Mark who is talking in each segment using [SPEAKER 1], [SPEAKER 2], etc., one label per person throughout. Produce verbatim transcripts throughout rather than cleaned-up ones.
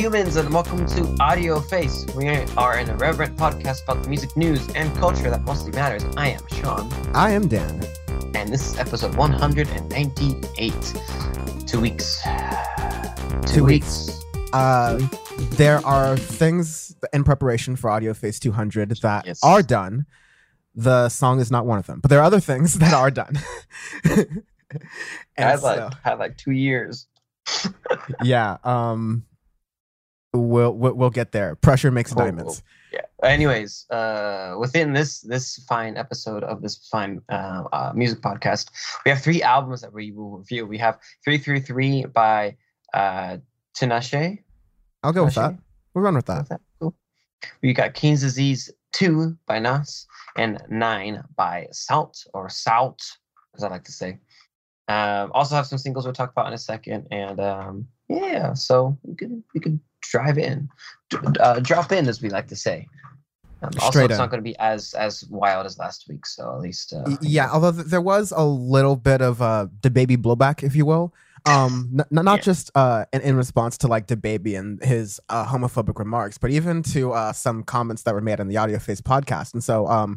[SPEAKER 1] humans, and welcome to Audio Face. We are an irreverent podcast about the music news and culture that mostly matters. I am Sean.
[SPEAKER 2] I am Dan.
[SPEAKER 1] And this is episode one hundred ninety-eight. Two weeks. Two,
[SPEAKER 2] Two
[SPEAKER 1] weeks.
[SPEAKER 2] weeks. Uh, there are things in preparation for Audio Face two hundred that
[SPEAKER 1] Yes.
[SPEAKER 2] are done. The song is not one of them, but there are other things that are done.
[SPEAKER 1] I
[SPEAKER 2] And
[SPEAKER 1] had like,
[SPEAKER 2] so,
[SPEAKER 1] had like two years.
[SPEAKER 2] yeah, um, we'll, we'll we'll get there. Pressure makes
[SPEAKER 1] Oh,
[SPEAKER 2] diamonds.
[SPEAKER 1] Yeah. Anyways, uh, within this this fine episode of this fine uh, uh, music podcast, we have three albums that we will review. We have three three three by uh, Tinashe.
[SPEAKER 2] I'll go with that.
[SPEAKER 1] Tinashe?
[SPEAKER 2] We'll run with that.
[SPEAKER 1] that. Cool. We got King's Disease two by Nas and nine by Salt or Salt, as I like to say. Um, also have some singles we'll talk about in a second, and um, yeah, so we could we could drive in, D- uh, drop in, as we like to say. Um, also,
[SPEAKER 2] Straight
[SPEAKER 1] it's
[SPEAKER 2] in.
[SPEAKER 1] not going to be as as wild as last week, so at least uh,
[SPEAKER 2] Y- Yeah, although th- there was a little bit of uh, the baby blowback, if you will. Um, n- n- not
[SPEAKER 1] Yeah.
[SPEAKER 2] just uh, in, in response to like the baby and his uh, homophobic remarks, but even to uh, some comments that were made on the Audio Face podcast. And so um,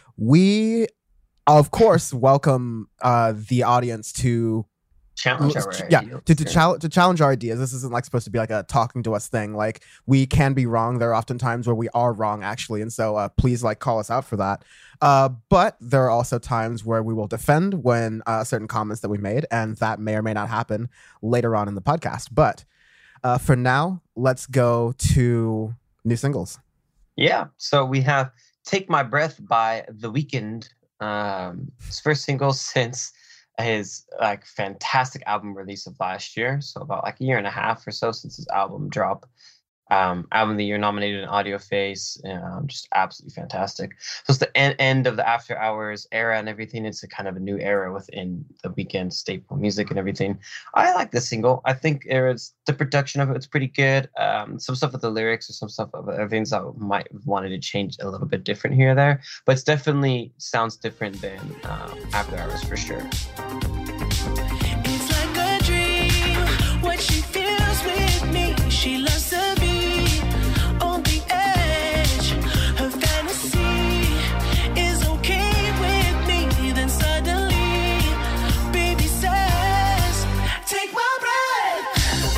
[SPEAKER 2] we, of course, welcome uh, the audience to
[SPEAKER 1] challenge our
[SPEAKER 2] yeah
[SPEAKER 1] ideals.
[SPEAKER 2] to to, chal- to challenge our ideas. This isn't like supposed to be like a talking to us thing. Like, we can be wrong. There are often times where we are wrong, actually, and so uh, please like call us out for that. Uh, but there are also times where we will defend when uh, certain comments that we made, and that may or may not happen later on in the podcast. But uh, for now, let's go to new singles.
[SPEAKER 1] Yeah, so we have "Take My Breath" by The Weeknd. Um, his first single since his like fantastic album release of last year, so about like a year and a half or so since his album drop. Um, album of the year nominated in Audio Face, um, just absolutely fantastic. So it's the end, end of the After Hours era and everything. It's a kind of a new era within the Weeknd staple music and everything. I like the single. I think it's the production of it. It's pretty good. Um, some stuff with the lyrics or some stuff of other things I might have wanted to change a little bit different here or there, but it's definitely sounds different than um, After Hours for sure.
[SPEAKER 3] It's like a dream what she feels with me. She loves to be on the edge. Her fantasy is okay with me. Then suddenly, baby says, "Take my breath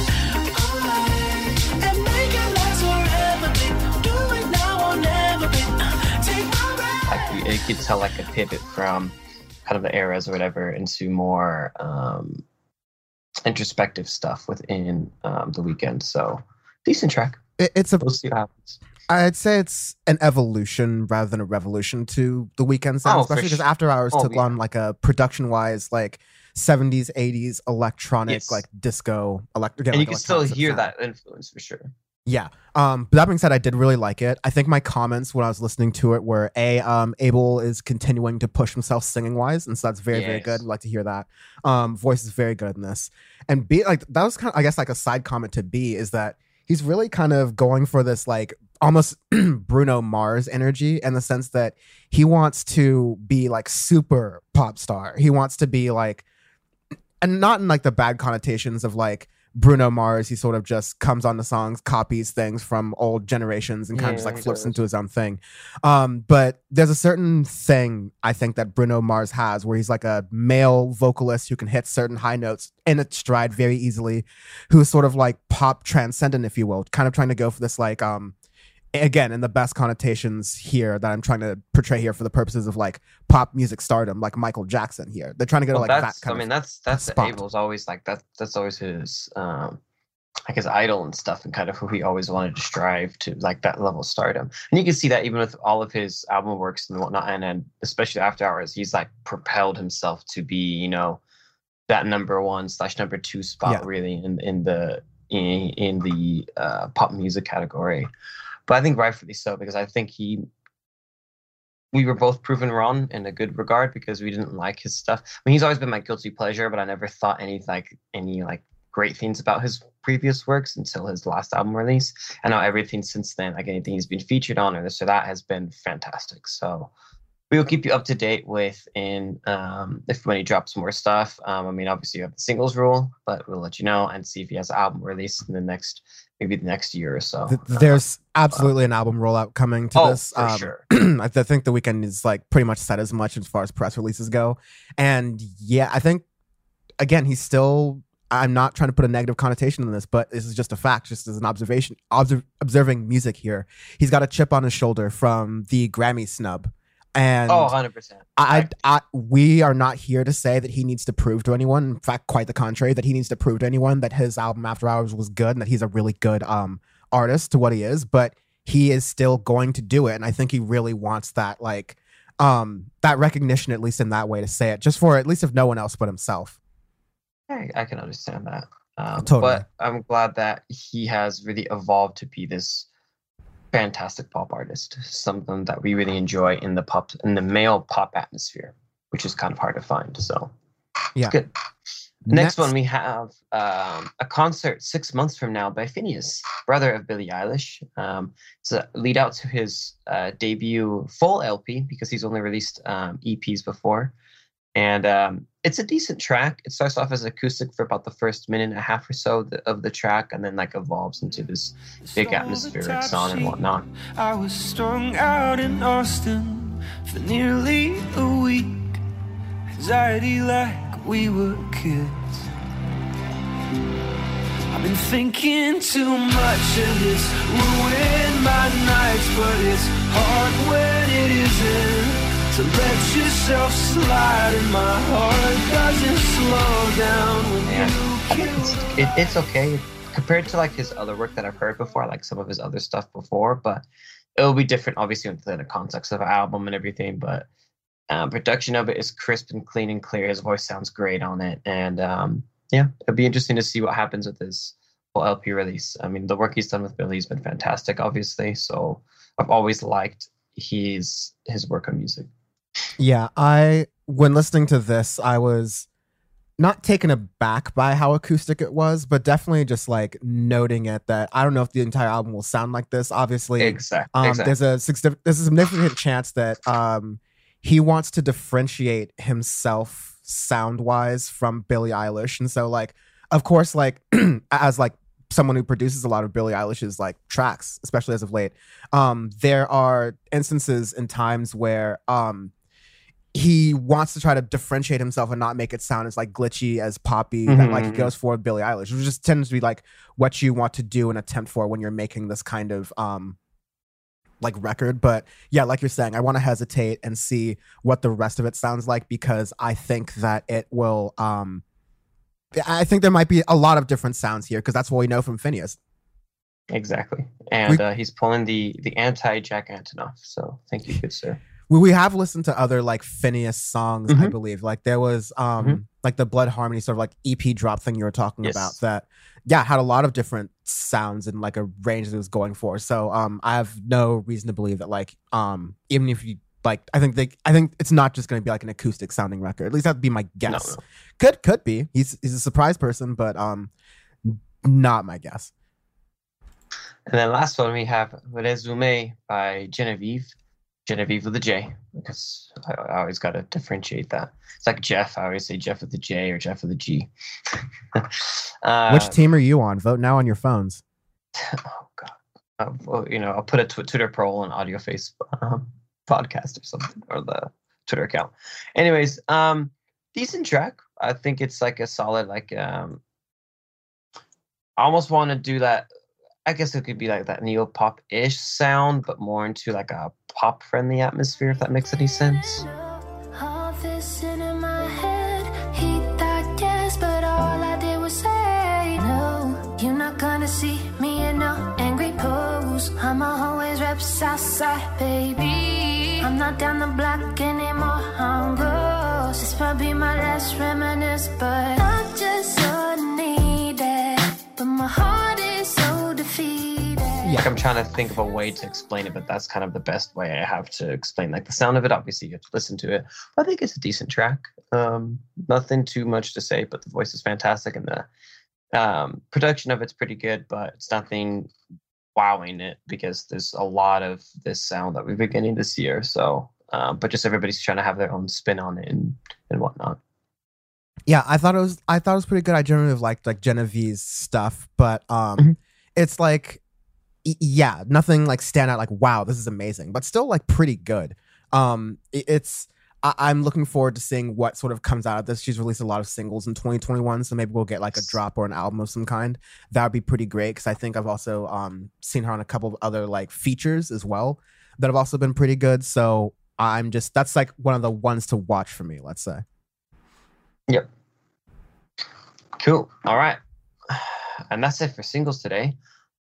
[SPEAKER 3] away and make it last forever, babe. Do it now or never, babe. Take my breath."
[SPEAKER 1] Like you, you could tell like a pivot from kind of the eras or whatever into more um, introspective stuff within um, the Weeknd. So decent track.
[SPEAKER 2] It, it's a
[SPEAKER 1] We'll see what happens.
[SPEAKER 2] I'd say it's an evolution rather than a revolution to the Weeknd sound,
[SPEAKER 1] Oh, for
[SPEAKER 2] especially because
[SPEAKER 1] sure.
[SPEAKER 2] After Hours
[SPEAKER 1] Oh,
[SPEAKER 2] took
[SPEAKER 1] yeah.
[SPEAKER 2] on like a production-wise, like seventies, eighties electronic,
[SPEAKER 1] Yes.
[SPEAKER 2] like disco, electric.
[SPEAKER 1] And you can still hear that influence for sure.
[SPEAKER 2] Yeah. Um, but that being said, I did really like it. I think my comments when I was listening to it were a um, Abel is continuing to push himself singing wise, and so that's very very
[SPEAKER 1] Yes.
[SPEAKER 2] good. I'd like to hear that. Um, voice is very good in this, and B like that was kind of I guess like a side comment to B is that he's really kind of going for this like almost Bruno Mars energy in the sense that he wants to be like super pop star. He wants to be like, and not in like the bad connotations of like Bruno Mars. He sort of just comes on the songs, copies things from old generations, and kind of
[SPEAKER 1] Yeah,
[SPEAKER 2] just like
[SPEAKER 1] he
[SPEAKER 2] flips
[SPEAKER 1] does.
[SPEAKER 2] into his own thing. Um, but there's a certain thing I think that Bruno Mars has where he's like a male vocalist who can hit certain high notes in its stride very easily, who's sort of like pop transcendent, if you will, kind of trying to go for this like um again in the best connotations here that I'm trying to portray here for the purposes of like pop music stardom, like Michael Jackson here. They're trying to go
[SPEAKER 1] Well,
[SPEAKER 2] to like
[SPEAKER 1] that's,
[SPEAKER 2] that kind
[SPEAKER 1] I mean,
[SPEAKER 2] of
[SPEAKER 1] that's that's
[SPEAKER 2] spot.
[SPEAKER 1] Abel's always like that. That's always his um, like his idol and stuff, and kind of who he always wanted to strive to, like that level of stardom. And you can see that even with all of his album works and whatnot, and then especially After Hours, he's like propelled himself to be, you know, that number one slash number two spot
[SPEAKER 2] Yeah.
[SPEAKER 1] really in in the in, in the uh, pop music category. But I think rightfully so, because I think he we were both proven wrong in a good regard because we didn't like his stuff. I mean, he's always been my guilty pleasure, but I never thought any like any like great things about his previous works until his last album release. And now everything since then, like anything he's been featured on or this or that, has been fantastic. So we will keep you up to date with in um, if when he drops more stuff. Um, I mean, obviously you have the singles rule, but we'll let you know and see if he has an album release in the next maybe the next year or so.
[SPEAKER 2] Th- There's absolutely an album rollout coming to
[SPEAKER 1] Oh,
[SPEAKER 2] this.
[SPEAKER 1] for
[SPEAKER 2] Um,
[SPEAKER 1] sure.
[SPEAKER 2] I th- think The Weeknd is like pretty much said as much as far as press releases go. And yeah, I think again, he's still. I'm not trying to put a negative connotation on this, but this is just a fact, just as an observation, observ- observing music here. He's got a chip on his shoulder from the Grammy snub. And
[SPEAKER 1] Oh, one hundred percent.
[SPEAKER 2] I, I, we are not here to say that he needs to prove to anyone. In fact, quite the contrary, that he needs to prove to anyone that his album After Hours was good and that he's a really good um artist to what he is. But he is still going to do it, and I think he really wants that like um that recognition, at least in that way, to say it, just for at least if no one else but himself.
[SPEAKER 1] I, I can understand that. Um,
[SPEAKER 2] Totally.
[SPEAKER 1] But I'm glad that he has really evolved to be this fantastic pop artist, something that we really enjoy in the pop in the male pop atmosphere, which is kind of hard to find. So
[SPEAKER 2] Yeah.
[SPEAKER 1] it's good. Next, one we have um, a concert six months from now by Phineas, brother of Billie Eilish. Um, it's a lead out to his uh, debut full L P because he's only released um, E Ps before. And um, it's a decent track. It starts off as acoustic for about the first minute and a half or so of the, of the track, and then like evolves into this big atmospheric song and whatnot.
[SPEAKER 3] I was strung out in Austin for nearly a week. Anxiety like we were kids. I've been thinking too much and it's ruined my nights, but it's hard when it isn't. To let yourself slide and my heart doesn't slow down when
[SPEAKER 1] And
[SPEAKER 3] you
[SPEAKER 1] I think
[SPEAKER 3] kill
[SPEAKER 1] it's, it, it's okay compared to like his other work that I've heard before, like some of his other stuff before, but it'll be different obviously within the context of an album and everything. But um, production of it is crisp and clean and clear. His voice sounds great on it. And um, yeah, it'll be interesting to see what happens with his full L P release. I mean, the work he's done with Billy has been fantastic, obviously. So I've always liked his, his work on music.
[SPEAKER 2] Yeah, I when listening to this, I was not taken aback by how acoustic it was, but definitely just like noting it that I don't know if the entire album will sound like this. Obviously,
[SPEAKER 1] Exactly.
[SPEAKER 2] um,
[SPEAKER 1] exactly.
[SPEAKER 2] there's a significant there's a significant chance that um, he wants to differentiate himself sound wise from Billie Eilish, and so like, of course, like as like someone who produces a lot of Billie Eilish's like tracks, especially as of late, um, there are instances and times where um. he wants to try to differentiate himself and not make it sound as like glitchy as poppy
[SPEAKER 1] Mm-hmm.
[SPEAKER 2] that like he goes for with Billie Eilish, which just tends to be like what you want to do and attempt for when you're making this kind of um like record. But yeah, like you're saying, I want to hesitate and see what the rest of it sounds like, because I think that it will um I think there might be a lot of different sounds here because that's what we know from Phineas.
[SPEAKER 1] Exactly. And
[SPEAKER 2] We-
[SPEAKER 1] uh, he's pulling the the anti Jack Antonoff. So thank you, good sir.
[SPEAKER 2] We, we have listened to other like Phineas songs, I
[SPEAKER 1] Mhm.
[SPEAKER 2] believe. Like there was um
[SPEAKER 1] Mhm.
[SPEAKER 2] like the Blood Harmony sort of like E P drop thing you were talking
[SPEAKER 1] Yes.
[SPEAKER 2] about that yeah had a lot of different sounds and like a range that it was going for. So um I have no reason to believe that like um even if you like I think they I think it's not just going to be like an acoustic sounding record. At least that'd be my guess.
[SPEAKER 1] No, no.
[SPEAKER 2] Could could be. He's he's a surprise person, but um not my guess.
[SPEAKER 1] And then last one we have Resume by Genevieve. Genevieve with a J, because I, I always got to differentiate that. It's like Jeff. I always say Jeff with a J or Jeff with a G. uh,
[SPEAKER 2] Which team are you on? Vote now on your phones.
[SPEAKER 1] Oh, God. Uh, well, you know, I'll put a tw- Twitter poll on Audio Face um, podcast or something, or the Twitter account. Anyways, um, decent track. I think it's like a solid, like, um, I almost want to do that. I guess it could be like that neo pop ish sound, but more into like a pop friendly atmosphere, if that makes any sense.
[SPEAKER 4] All this in my head, he thought yes, but all I did was say no. You're not gonna see me in no angry pose. I'ma always rep Southside, baby. I'm not down the block anymore. I'm gross. This might be my last reminisce, but I'm just so needed. But my heart is so defeated.
[SPEAKER 1] Like I'm trying to think of a way to explain it, but that's kind of the best way I have to explain like the sound of it. Obviously, you have to listen to it. But I think it's a decent track. Um, nothing too much to say, but the voice is fantastic and the um, production of it's pretty good. But it's nothing wowing it because there's a lot of this sound that we've been getting this year. So, um, but just everybody's trying to have their own spin on it and and whatnot.
[SPEAKER 2] Yeah, I thought it was I thought it was pretty good. I generally liked like Genevieve's stuff, but um
[SPEAKER 1] Mhm.
[SPEAKER 2] it's like, y- yeah, nothing like stand out like, wow, this is amazing, but still like pretty good. Um, it- it's, I- I'm looking forward to seeing what sort of comes out of this. She's released a lot of singles in twenty twenty-one, so maybe we'll get like a drop or an album of some kind. That would be pretty great because I think I've also um, seen her on a couple of other like features as well that have also been pretty good. So I'm just, that's like one of the ones to watch for me, let's say.
[SPEAKER 1] Yep. Cool. All right. And that's it for singles today.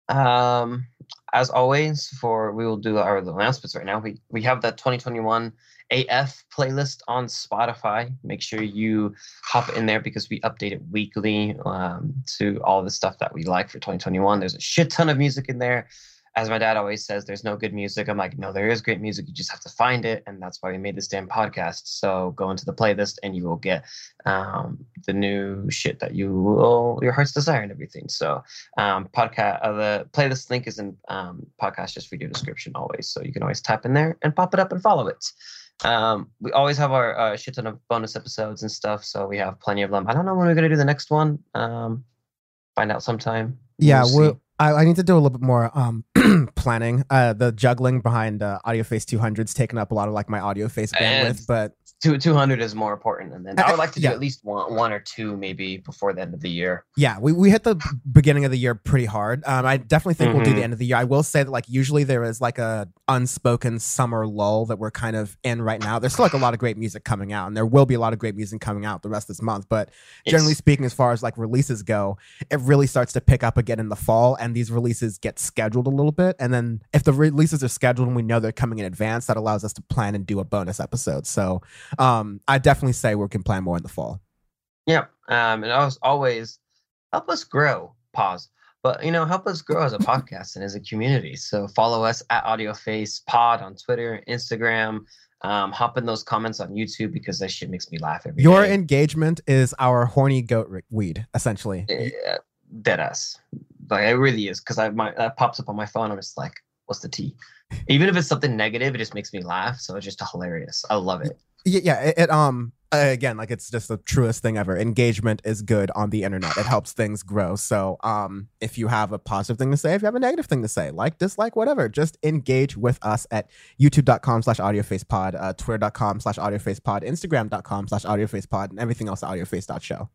[SPEAKER 1] Um, as always, for we will do our announcements right now. We we have the twenty twenty-one A F playlist on Spotify. Make sure you hop in there because we update it weekly um, to all the stuff that we like for twenty twenty-one. There's a shit ton of music in there. As my dad always says, there's no good music. I'm like, no, there is great music. You just have to find it. And that's why we made this damn podcast. So go into the playlist and you will get um, the new shit that you will, your heart's desire and everything. So um, podcast, uh, the playlist link is in um, podcast just video description always. So you can always type in there and pop it up and follow it. Um, we always have our uh, shit ton of bonus episodes and stuff. So we have plenty of them. I don't know when we're going to do the next one. Um, find out sometime.
[SPEAKER 2] Yeah,
[SPEAKER 1] We'll
[SPEAKER 2] we'll,
[SPEAKER 1] see.
[SPEAKER 2] I, I need to do a little bit more um, planning. Uh, the juggling behind uh, AudioFace two hundred's taken up a lot of like my AudioFace bandwidth,
[SPEAKER 1] And-
[SPEAKER 2] but
[SPEAKER 1] Two, 200 is more important. And then I would like to do
[SPEAKER 2] Yeah.
[SPEAKER 1] at least one, one or two maybe before the end of the year.
[SPEAKER 2] yeah, we, we hit the b- beginning of the year pretty hard. Um, I definitely think we'll do
[SPEAKER 1] Mhm.
[SPEAKER 2] the end of the year. I will say that like usually there is like a unspoken summer lull that we're kind of in right now. There's still like a lot of great music coming out, and there will be a lot of great music coming out the rest of this month. But generally
[SPEAKER 1] It's-
[SPEAKER 2] speaking, as far as like releases go, it really starts to pick up again in the fall, and these releases get scheduled a little bit. And then if the releases are scheduled and we know they're coming in advance, that allows us to plan and do a bonus episode. So um, I definitely say we can plan more in the fall.
[SPEAKER 1] Yeah. Um, and as always, help us grow. Pause. But, you know, help us grow as a podcast and as a community. So follow us at AudioFace Pod on Twitter, Instagram. Um, hop in those comments on YouTube because that shit makes me laugh every
[SPEAKER 2] Your
[SPEAKER 1] day.
[SPEAKER 2] engagement is our horny goat re- weed, essentially.
[SPEAKER 1] Yeah, dead ass. Like, it really is because I my that pops up on my phone. I'm just like, what's the tea? Even if it's something negative, it just makes me laugh. So it's just hilarious. I love it.
[SPEAKER 2] Yeah, yeah. It, it um uh, again, like it's just the truest thing ever. Engagement is good on the internet. It helps things grow. So um, if you have a positive thing to say, if you have a negative thing to say, like, dislike, whatever, just engage with us at youtube.com slash audiofacepod, uh, twitter.com slash audiofacepod, instagram.com slash audiofacepod, and everything else at audioface.show.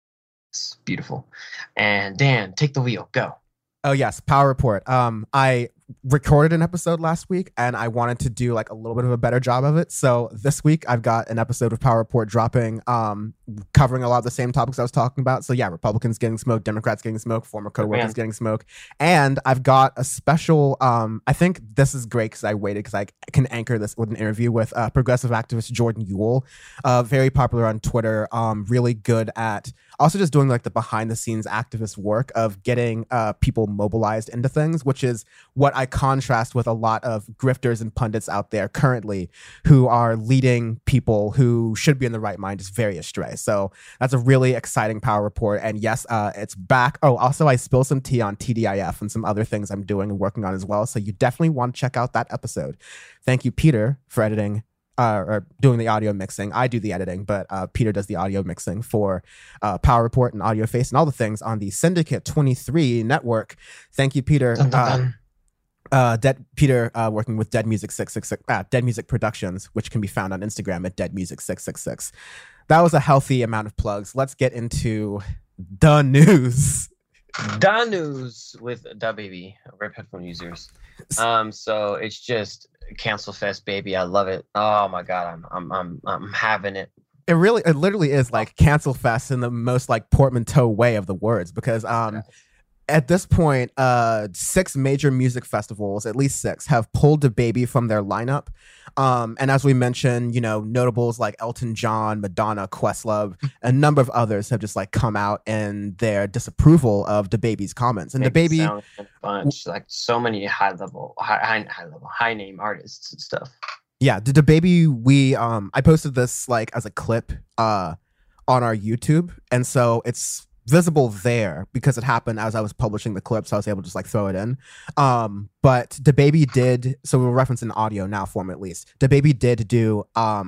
[SPEAKER 1] It's beautiful. And Dan, take the wheel. Go.
[SPEAKER 2] Oh yes, Power Report. Um, I recorded an episode last week and I wanted to do like a little bit of a better job of it. So this week I've got an episode of Power Report dropping, um, covering a lot of the same topics I was talking about. So yeah, Republicans getting smoked, Democrats getting smoked, former coworkers
[SPEAKER 1] man.
[SPEAKER 2] getting smoked, and I've got a special. Um, I think this is great because I waited because I can anchor this with an interview with uh, progressive activist Jordan Ewell, uh, very popular on Twitter. Um, really good at also just doing like the behind the scenes activist work of getting uh, people mobilized into things, which is what I contrast with a lot of grifters and pundits out there currently who are leading people who should be in the right mind just very astray. So that's a really exciting Power Report. And yes, uh, it's back. Oh, also I spill some tea on T D I F and some other things I'm doing and working on as well. So you definitely want to check out that episode. Thank you, Peter, for editing. Uh, or doing the audio mixing. I do the editing, but uh, Peter does the audio mixing for uh, Power Report and AudioFace and all the things on the Syndicate twenty-three network. Thank you, Peter.
[SPEAKER 1] Dun, dun,
[SPEAKER 2] Uh,
[SPEAKER 1] dun.
[SPEAKER 2] uh, Dead Peter uh, working with Dead Music six six six, uh, Dead Music Productions, which can be found on Instagram at Dead Music six six six. That was a healthy amount of plugs. Let's get into the news.
[SPEAKER 1] Da news with Da Baby, Rip Headphone users. Um, so it's just cancel fest, baby. I love it. Oh my god, I'm I'm I'm I'm having it.
[SPEAKER 2] It really, it literally is like cancel fest in the most like portmanteau way of the words, because um, at this point, uh, six major music festivals, at least six, have pulled DaBaby from their lineup. Um, and as we mentioned, you know, notables like Elton John, Madonna, Questlove, a number of others have just like come out in their disapproval of DaBaby's comments. And
[SPEAKER 1] Make it
[SPEAKER 2] DaBaby,
[SPEAKER 1] sound like a bunch, like so many high level, high high, high level, high name artists and stuff.
[SPEAKER 2] yeah, the DaBaby, we, um, I posted this like as a clip, uh, on our YouTube, and so it's visible there because it happened as I was publishing the clip, so I was able to just like throw it in. Um, but DaBaby did, so we'll reference in audio now form at least. DaBaby did do um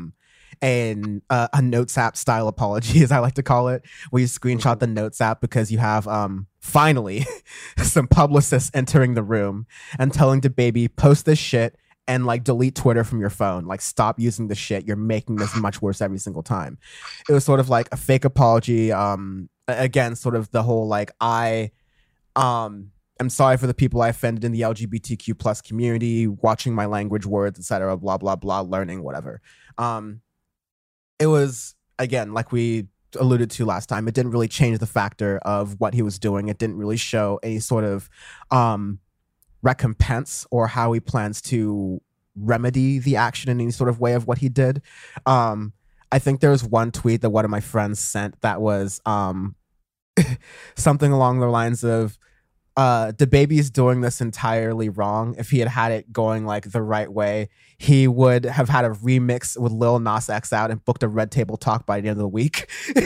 [SPEAKER 2] an uh, a Notes app style apology, as I like to call it, where you screenshot the Notes app because you have um finally some publicists entering the room and telling DaBaby, post this shit and like delete Twitter from your phone. Like, stop using the shit. You're making this much worse every single time. It was sort of like a fake apology. Um, again, sort of the whole like I um. I'm sorry for the people I offended in the L G B T Q plus community, watching my language words, et cetera, blah, blah, blah, learning, whatever. Um, it was, again, like we alluded to last time, it didn't really change the factor of what he was doing. It didn't really show any sort of um, recompense or how he plans to remedy the action in any sort of way of what he did. Um, I think there was one tweet that one of my friends sent that was um, something along the lines of, uh DaBaby's doing this entirely wrong. If he had had it going like the right way, he would have had a remix with Lil Nas X out and booked a Red Table Talk by the end of the week.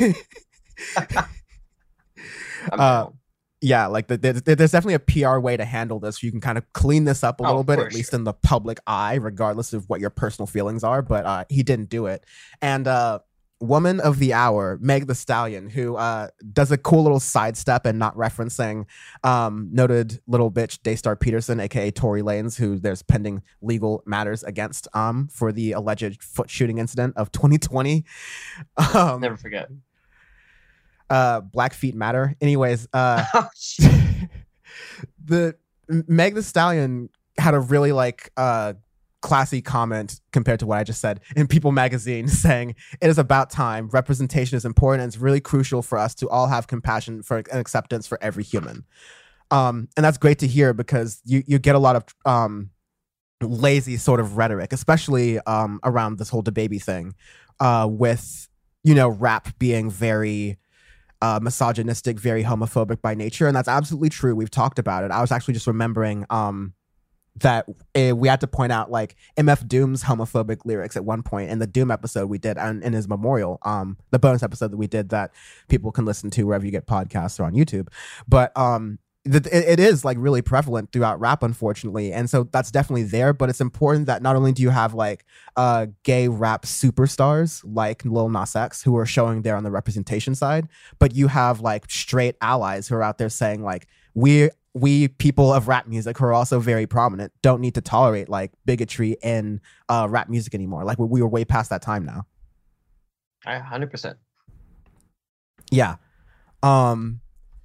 [SPEAKER 2] uh, yeah, like the, the, there's definitely a P R way to handle this. You can kind of clean this up a
[SPEAKER 1] Oh,
[SPEAKER 2] little bit,
[SPEAKER 1] for
[SPEAKER 2] at least
[SPEAKER 1] sure.
[SPEAKER 2] in the public eye, regardless of what your personal feelings are. But uh, he didn't do it. And uh, woman of the hour, Meg the Stallion, who uh, does a cool little sidestep and not referencing um, noted little bitch Daystar Peterson, aka Tory Lanez, who there's pending legal matters against um, for the alleged foot shooting incident of twenty twenty. Um,
[SPEAKER 1] Never forget.
[SPEAKER 2] uh, Black Feet Matter. Anyways, uh,
[SPEAKER 1] Oh, shit.
[SPEAKER 2] the Meg the Stallion had a really like uh classy comment compared to what I just said in People magazine, saying it is about time. Representation is important and it's really crucial for us to all have compassion for and acceptance for every human. Um, and that's great to hear, because you you get a lot of um lazy sort of rhetoric, especially um around this whole DaBaby thing, uh with, you know, rap being very uh, misogynistic, very homophobic by nature, and that's absolutely true. We've talked about it. I was actually just remembering um, that uh, we had to point out like M F Doom's homophobic lyrics at one point in the Doom episode we did, and in his memorial, um, the bonus episode that we did that people can listen to wherever you get podcasts or on YouTube. But um, it, it is like really prevalent throughout rap, unfortunately, and so that's definitely there. But it's important that not only do you have like uh, gay rap superstars like Lil Nas X who are showing there on the representation side, but you have like straight allies who are out there saying like we we people of rap music who are also very prominent don't need to tolerate like bigotry in uh, rap music anymore. Like we, we were way past that time now.
[SPEAKER 1] I one hundred percent.
[SPEAKER 2] Yeah. Um,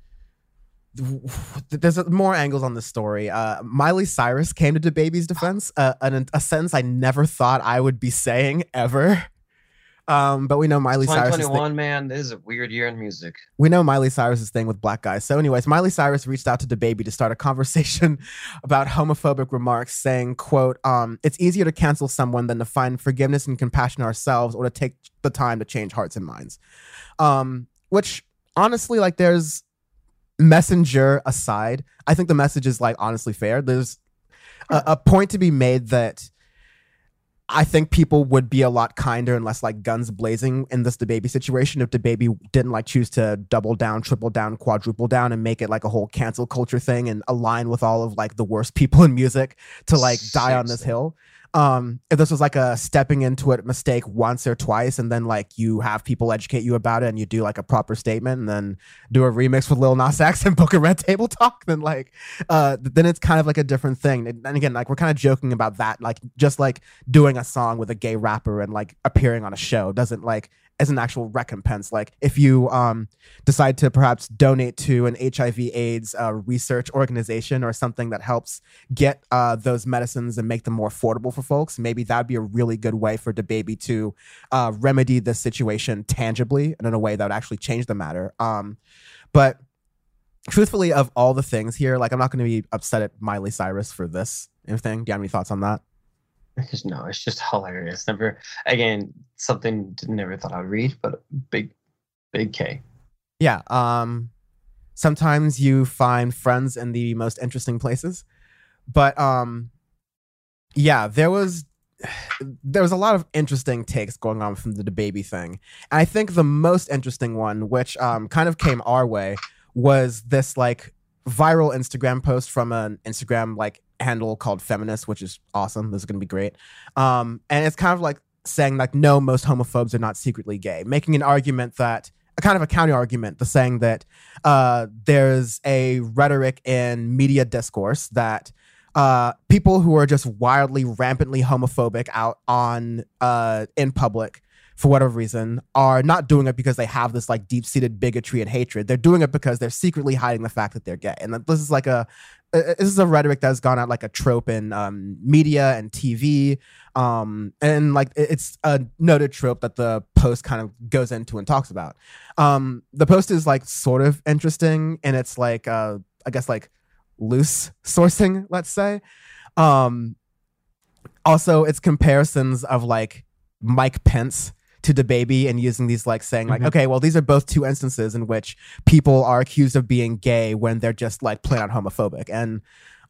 [SPEAKER 2] there's more angles on this story. Uh, Miley Cyrus came to DaBaby's defense, uh, an, a sentence I never thought I would be saying ever. Um, but we know Miley Cyrus.
[SPEAKER 1] twenty twenty-one, man, this is a weird year in music.
[SPEAKER 2] We know Miley Cyrus's thing with black guys. So anyways, Miley Cyrus reached out to DaBaby to start a conversation about homophobic remarks, saying, quote, um, it's easier to cancel someone than to find forgiveness and compassion ourselves or to take the time to change hearts and minds. Um, which honestly, like there's messenger aside, I think the message is like honestly fair. There's a, a point to be made that I think people would be a lot kinder and less like guns blazing in this DaBaby situation if DaBaby didn't like choose to double down, triple down, quadruple down, and make it like a whole cancel culture thing and align with all of like the worst people in music to like die on this hill. Um, if this was like a stepping into it mistake once or twice, and then like you have people educate you about it and you do like a proper statement and then do a remix with Lil Nas X and book a Red Table Talk, then like, uh, then it's kind of like a different thing. And again, like we're kind of joking about that, like just like doing a song with a gay rapper and like appearing on a show doesn't like as an actual recompense. Like if you um decide to perhaps donate to an H I V AIDS uh, research organization or something that helps get uh, those medicines and make them more affordable for folks, maybe that'd be a really good way for DaBaby to uh, remedy this situation tangibly and in a way that would actually change the matter. Um, but truthfully, of all the things here, like I'm not going to be upset at Miley Cyrus for this anything. Do you have any thoughts on that?
[SPEAKER 1] Because no, it's just hilarious. Never again, something never thought I'd read, but big, big K.
[SPEAKER 2] Yeah. Um, sometimes you find friends in the most interesting places, but um, yeah, there was there was a lot of interesting takes going on from the DaBaby thing, and I think the most interesting one, which um kind of came our way, was this like viral Instagram post from an Instagram like handle called Feminist, which is awesome. This is gonna be great. Um, and it's kind of like saying like, no, most homophobes are not secretly gay, making an argument that a kind of a counter argument, the saying that uh, there's a rhetoric in media discourse that uh, people who are just wildly, rampantly homophobic out on uh, in public for whatever reason are not doing it because they have this like deep-seated bigotry and hatred. They're doing it because they're secretly hiding the fact that they're gay. And that this is like a this is a rhetoric that has gone out like a trope in um, media and T V. Um, and like it's a noted trope that the Post kind of goes into and talks about. Um, the Post is like sort of interesting, and it's like uh, I guess like loose sourcing, let's say. Um, also, it's comparisons of like Mike Pence to DaBaby and using these like saying like, mm-hmm. okay, well, these are both two instances in which people are accused of being gay when they're just like plain out homophobic. And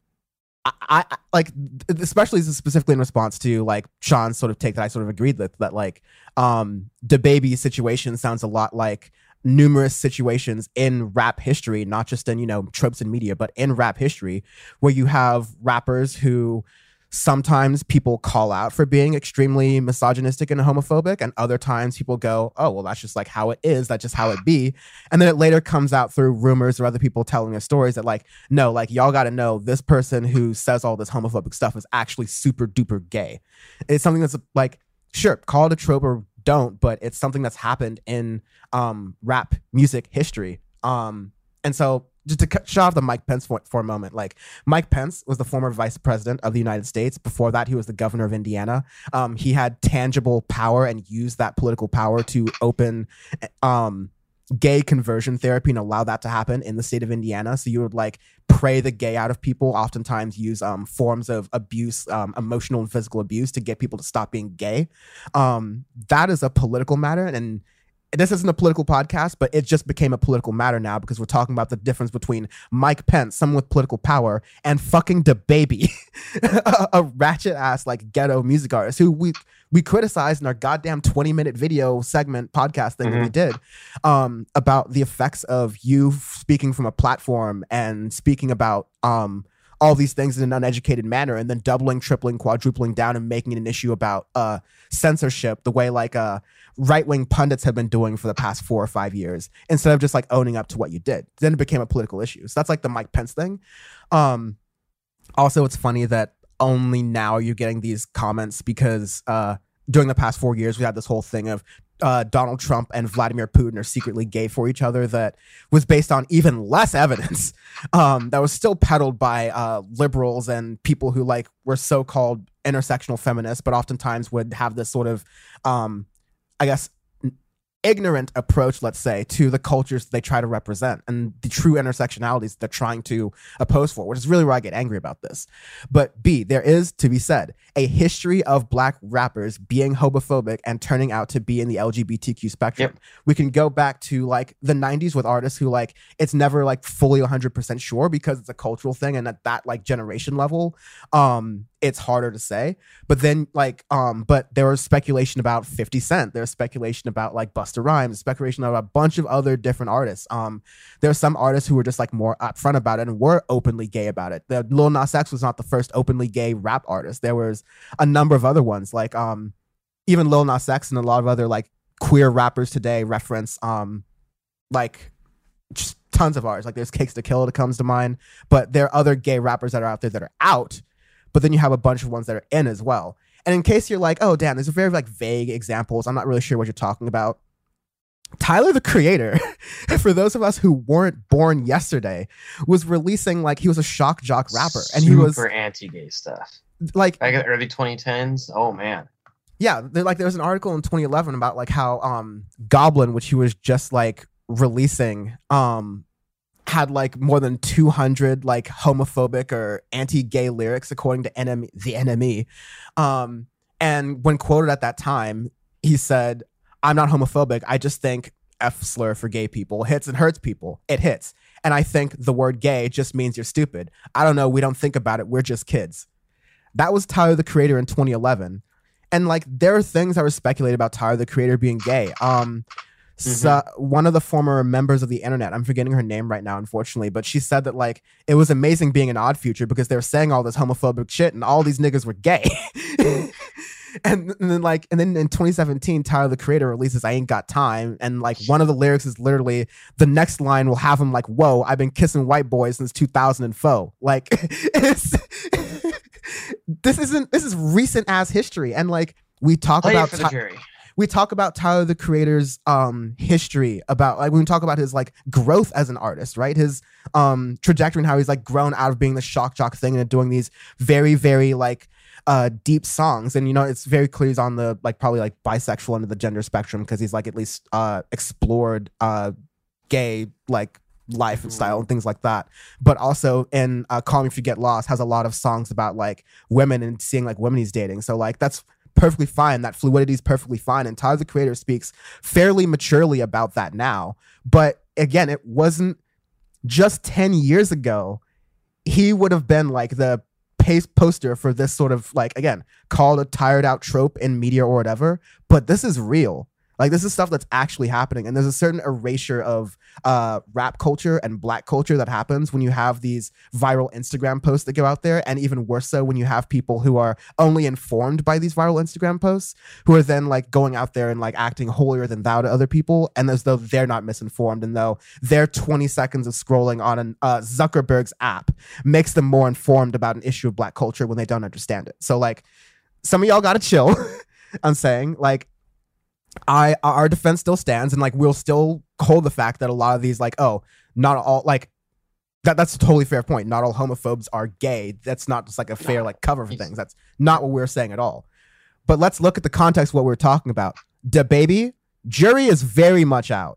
[SPEAKER 2] I, I like, especially specifically in response to like Sean's sort of take that I sort of agreed with, that like um, DaBaby's situation sounds a lot like numerous situations in rap history, not just in, you know, tropes in media, but in rap history, where you have rappers who sometimes people call out for being extremely misogynistic and homophobic, and other times people go, oh, well, that's just like how it is. That's just how it be. And then it later comes out through rumors or other people telling their stories that like, no, like y'all got to know this person who says all this homophobic stuff is actually super duper gay. It's something that's like, sure, call it a trope or don't, but it's something that's happened in um, rap music history. Um, and so just to cut, shut off the Mike Pence for, for a moment, like Mike Pence was the former vice president of the United States. Before that, he was the governor of Indiana. Um, he had tangible power and used that political power to open um, gay conversion therapy and allow that to happen in the state of Indiana. So you would like pray the gay out of people, oftentimes use um, forms of abuse, um, emotional and physical abuse to get people to stop being gay. Um, that is a political matter. And this isn't a political podcast, but it just became a political matter now because we're talking about the difference between Mike Pence, someone with political power, and fucking DaBaby, a, a ratchet ass like ghetto music artist who we we criticized in our goddamn twenty minute video segment podcast thing mm-hmm. that we did um, about the effects of you speaking from a platform and speaking about um, all these things in an uneducated manner, and then doubling, tripling, quadrupling down and making it an issue about uh, censorship the way like uh, right-wing pundits have been doing for the past four or five years, instead of just like owning up to what you did. Then it became a political issue. So that's like the Mike Pence thing. Um, also, it's funny that only now you're getting these comments because uh, during the past four years, we had this whole thing of Uh, Donald Trump and Vladimir Putin are secretly gay for each other that was based on even less evidence um, that was still peddled by uh, liberals and people who like were so-called intersectional feminists, but oftentimes would have this sort of, um, I guess, ignorant approach, let's say, to the cultures they try to represent and the true intersectionalities they're trying to oppose for, which is really where I get angry about this. But B, there is, to be said, a history of black rappers being homophobic and turning out to be in the L G B T Q spectrum. Yep. We can go back to like the nineties with artists who like, it's never like fully one hundred percent sure because it's a cultural thing. And at that like generation level, um, it's harder to say. But then like, um, but there was speculation about fifty Cent. There's speculation about like Busta Rhymes, speculation about a bunch of other different artists. Um, there are some artists who were just like more upfront about it and were openly gay about it. The Lil Nas X was not the first openly gay rap artist. There was a number of other ones, like um, even Lil Nas X and a lot of other like queer rappers today reference um, like just tons of artists. Like there's Cakes to Kill that comes to mind, but there are other gay rappers that are out there that are out. But then you have a bunch of ones that are in as well. And in case you're like, oh, damn, these are very like vague examples, I'm not really sure what you're talking about. Tyler, the Creator, for those of us who weren't born yesterday, was releasing like he was a shock jock rapper, and
[SPEAKER 1] Super
[SPEAKER 2] he was
[SPEAKER 1] super anti-gay stuff.
[SPEAKER 2] Like
[SPEAKER 1] Back in the early twenty tens. Oh man.
[SPEAKER 2] Yeah, there, like there was an article in twenty eleven about like how um Goblin, which he was just like releasing, um. had like more than two hundred like homophobic or anti-gay lyrics according to N M E, the N M E. Um, and when quoted at that time, he said, I'm not homophobic. I just think F slur for gay people hits and hurts people. It hits. And I think the word gay just means you're stupid. I don't know. We don't think about it. We're just kids. That was Tyler, the Creator in twenty eleven. And like, there are things that were speculated about Tyler, the Creator being gay. Um, Mm-hmm. So one of the former members of the internet, I'm forgetting her name right now, unfortunately, but she said that like it was amazing being an Odd Future because they were saying all this homophobic shit and all these niggas were gay. and, and then like and then in twenty seventeen Tyler the Creator releases I Ain't Got Time, and like one of the lyrics is literally the next line will have him like, whoa, I've been kissing white boys since two thousand four. Like it's this isn't this is recent ass history. And like we talk
[SPEAKER 1] Play
[SPEAKER 2] about
[SPEAKER 1] it for the
[SPEAKER 2] Ty-
[SPEAKER 1] jury.
[SPEAKER 2] we talk about Tyler the Creator's um history, about like when we talk about his like growth as an artist, right? His um trajectory and how he's like grown out of being the shock jock thing and doing these very, very like uh deep songs. And you know, it's very clear he's on the like probably like bisexual end of the gender spectrum, because he's like at least uh explored uh gay like life and style and things like that. But also in uh Call Me If You Get Lost has a lot of songs about like women and seeing like women he's dating. So like that's perfectly fine. That fluidity is perfectly fine. And Tyler the Creator speaks fairly maturely about that now. But again, it wasn't just ten years ago. He would have been like the pace poster for this sort of like, again, called a tired out trope in media or whatever. But this is real. Like this is stuff that's actually happening. And there's a certain erasure of uh, rap culture and black culture that happens when you have these viral Instagram posts that go out there. And even worse so when you have people who are only informed by these viral Instagram posts, who are then like going out there and like acting holier than thou to other people. And as though they're not misinformed, and though their twenty seconds of scrolling on an uh, Zuckerberg's app makes them more informed about an issue of black culture when they don't understand it. So like some of y'all got to chill. I'm saying like, I our defense still stands, and like we'll still hold the fact that a lot of these like, oh, not all like that that's a totally fair point. Not all homophobes are gay. That's not just like a fair like cover for things. That's not what we're saying at all. But let's look at the context of what we're talking about. DaBaby, jury is very much out.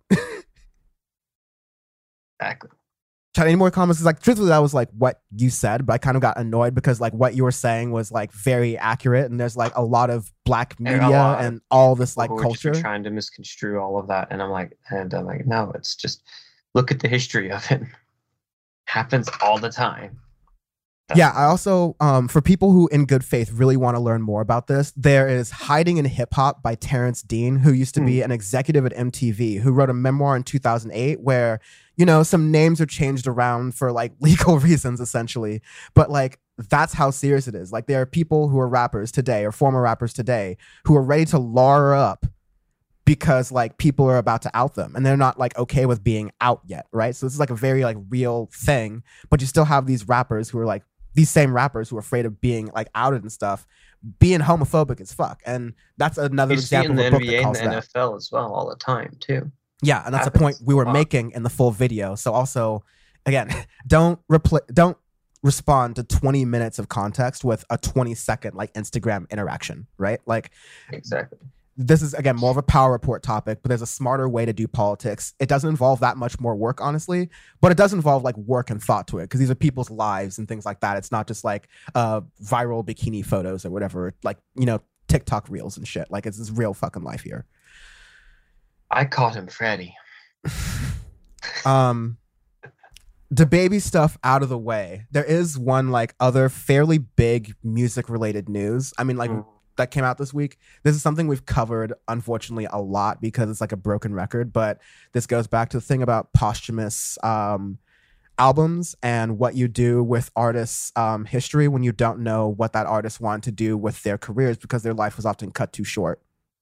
[SPEAKER 1] Exactly.
[SPEAKER 2] Chad, any more comments? It's like truthfully that was like what you said, but I kind of got annoyed because like what you were saying was like very accurate, and there's like a lot of black
[SPEAKER 1] And a
[SPEAKER 2] media
[SPEAKER 1] lot of
[SPEAKER 2] and all this like
[SPEAKER 1] Who were just
[SPEAKER 2] culture.
[SPEAKER 1] trying to misconstrue all of that, and I'm like, and I'm like, no, it's just look at the history of it. Happens all the time. That's
[SPEAKER 2] Yeah, I also, um, for people who in good faith really want to learn more about this, there is Hiding in Hip Hop by Terrence Dean, who used to be an executive at M T V, who wrote a memoir in two thousand eight where, you know, some names are changed around for like legal reasons, essentially. But like, that's how serious it is. Like, there are people who are rappers today or former rappers today who are ready to lar up because like people are about to out them and they're not like okay with being out yet, right? So this is like a very like real thing, but you still have these rappers who are like, these same rappers who are afraid of being like outed and stuff, being homophobic as fuck. And that's another
[SPEAKER 1] You see it
[SPEAKER 2] example
[SPEAKER 1] in
[SPEAKER 2] of
[SPEAKER 1] the
[SPEAKER 2] a book
[SPEAKER 1] N B A
[SPEAKER 2] that
[SPEAKER 1] and
[SPEAKER 2] calls
[SPEAKER 1] the
[SPEAKER 2] that.
[SPEAKER 1] N F L as well all the time too.
[SPEAKER 2] Yeah, and that's the
[SPEAKER 1] Happens
[SPEAKER 2] point we were
[SPEAKER 1] a lot.
[SPEAKER 2] making in the full video. So also, again, don't repl- don't respond to twenty minutes of context with a twenty second like Instagram interaction, right? Like
[SPEAKER 1] Exactly.
[SPEAKER 2] this is again more of a power report topic, but there's a smarter way to do politics. It doesn't involve that much more work, honestly, but it does involve like work and thought to it because these are people's lives and things like that. It's not just like uh viral bikini photos or whatever, like, you know, TikTok reels and shit. Like it's this real fucking life here.
[SPEAKER 1] I called him Freddie.
[SPEAKER 2] Um DaBaby stuff out of the way. There is one like other fairly big music related news. I mean, like
[SPEAKER 1] Mm.
[SPEAKER 2] that came out this week. This is something we've covered, unfortunately, a lot because it's like a broken record. But this goes back to the thing about posthumous um, albums and what you do with artists' um, history when you don't know what that artist wanted to do with their careers because their life was often cut too short.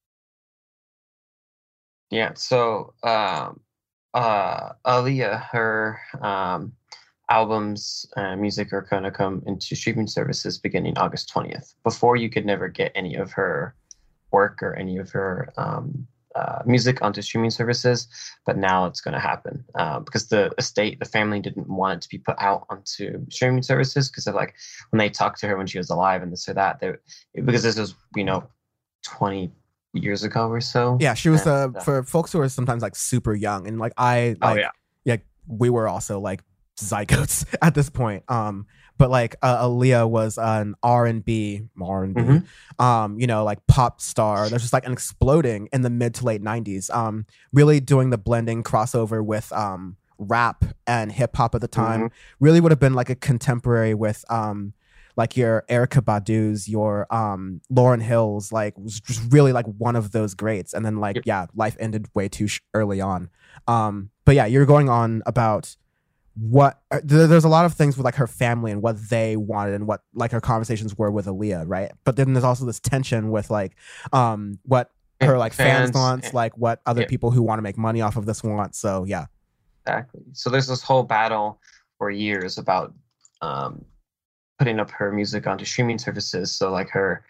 [SPEAKER 1] Yeah. So, um, uh, Aaliyah, her um, albums and music are going to come into streaming services beginning August twentieth. Before, you could never get any of her work or any of her um, uh, music onto streaming services, but now it's going to happen um, because the estate, the family didn't want it to be put out onto streaming services because of like when they talked to her when she was alive and this or that. They, because this was, you know, twenty years ago or so.
[SPEAKER 2] Yeah, she was uh,
[SPEAKER 1] And, uh,
[SPEAKER 2] for folks who are sometimes like super young and like I
[SPEAKER 1] Oh,
[SPEAKER 2] like
[SPEAKER 1] yeah.
[SPEAKER 2] yeah we were also like zygotes at this point. Um, but like uh, Aaliyah was an R and B, R and B,
[SPEAKER 1] Mhm.
[SPEAKER 2] um, you know, like pop star. There's just like an exploding in the mid to late nineties. Um, really doing the blending crossover with um rap and hip hop at the time. Really would have been like a contemporary with um. like your Erica Badu's, your um, Lauryn Hill's, like was just really like one of those greats. And then like,
[SPEAKER 1] Yep.
[SPEAKER 2] yeah, life ended way too sh- early on. Um, but yeah, you're going on about what uh, there, there's a lot of things with like her family and what they wanted and what like her conversations were with Aaliyah, right? But then there's also this tension with like um what her like fans,
[SPEAKER 1] Fans,
[SPEAKER 2] wants,
[SPEAKER 1] and-
[SPEAKER 2] like what other
[SPEAKER 1] yeah.
[SPEAKER 2] people who want to make money off of this want. So yeah.
[SPEAKER 1] Exactly. So there's this whole battle for years about um, putting up her music onto streaming services. So like her,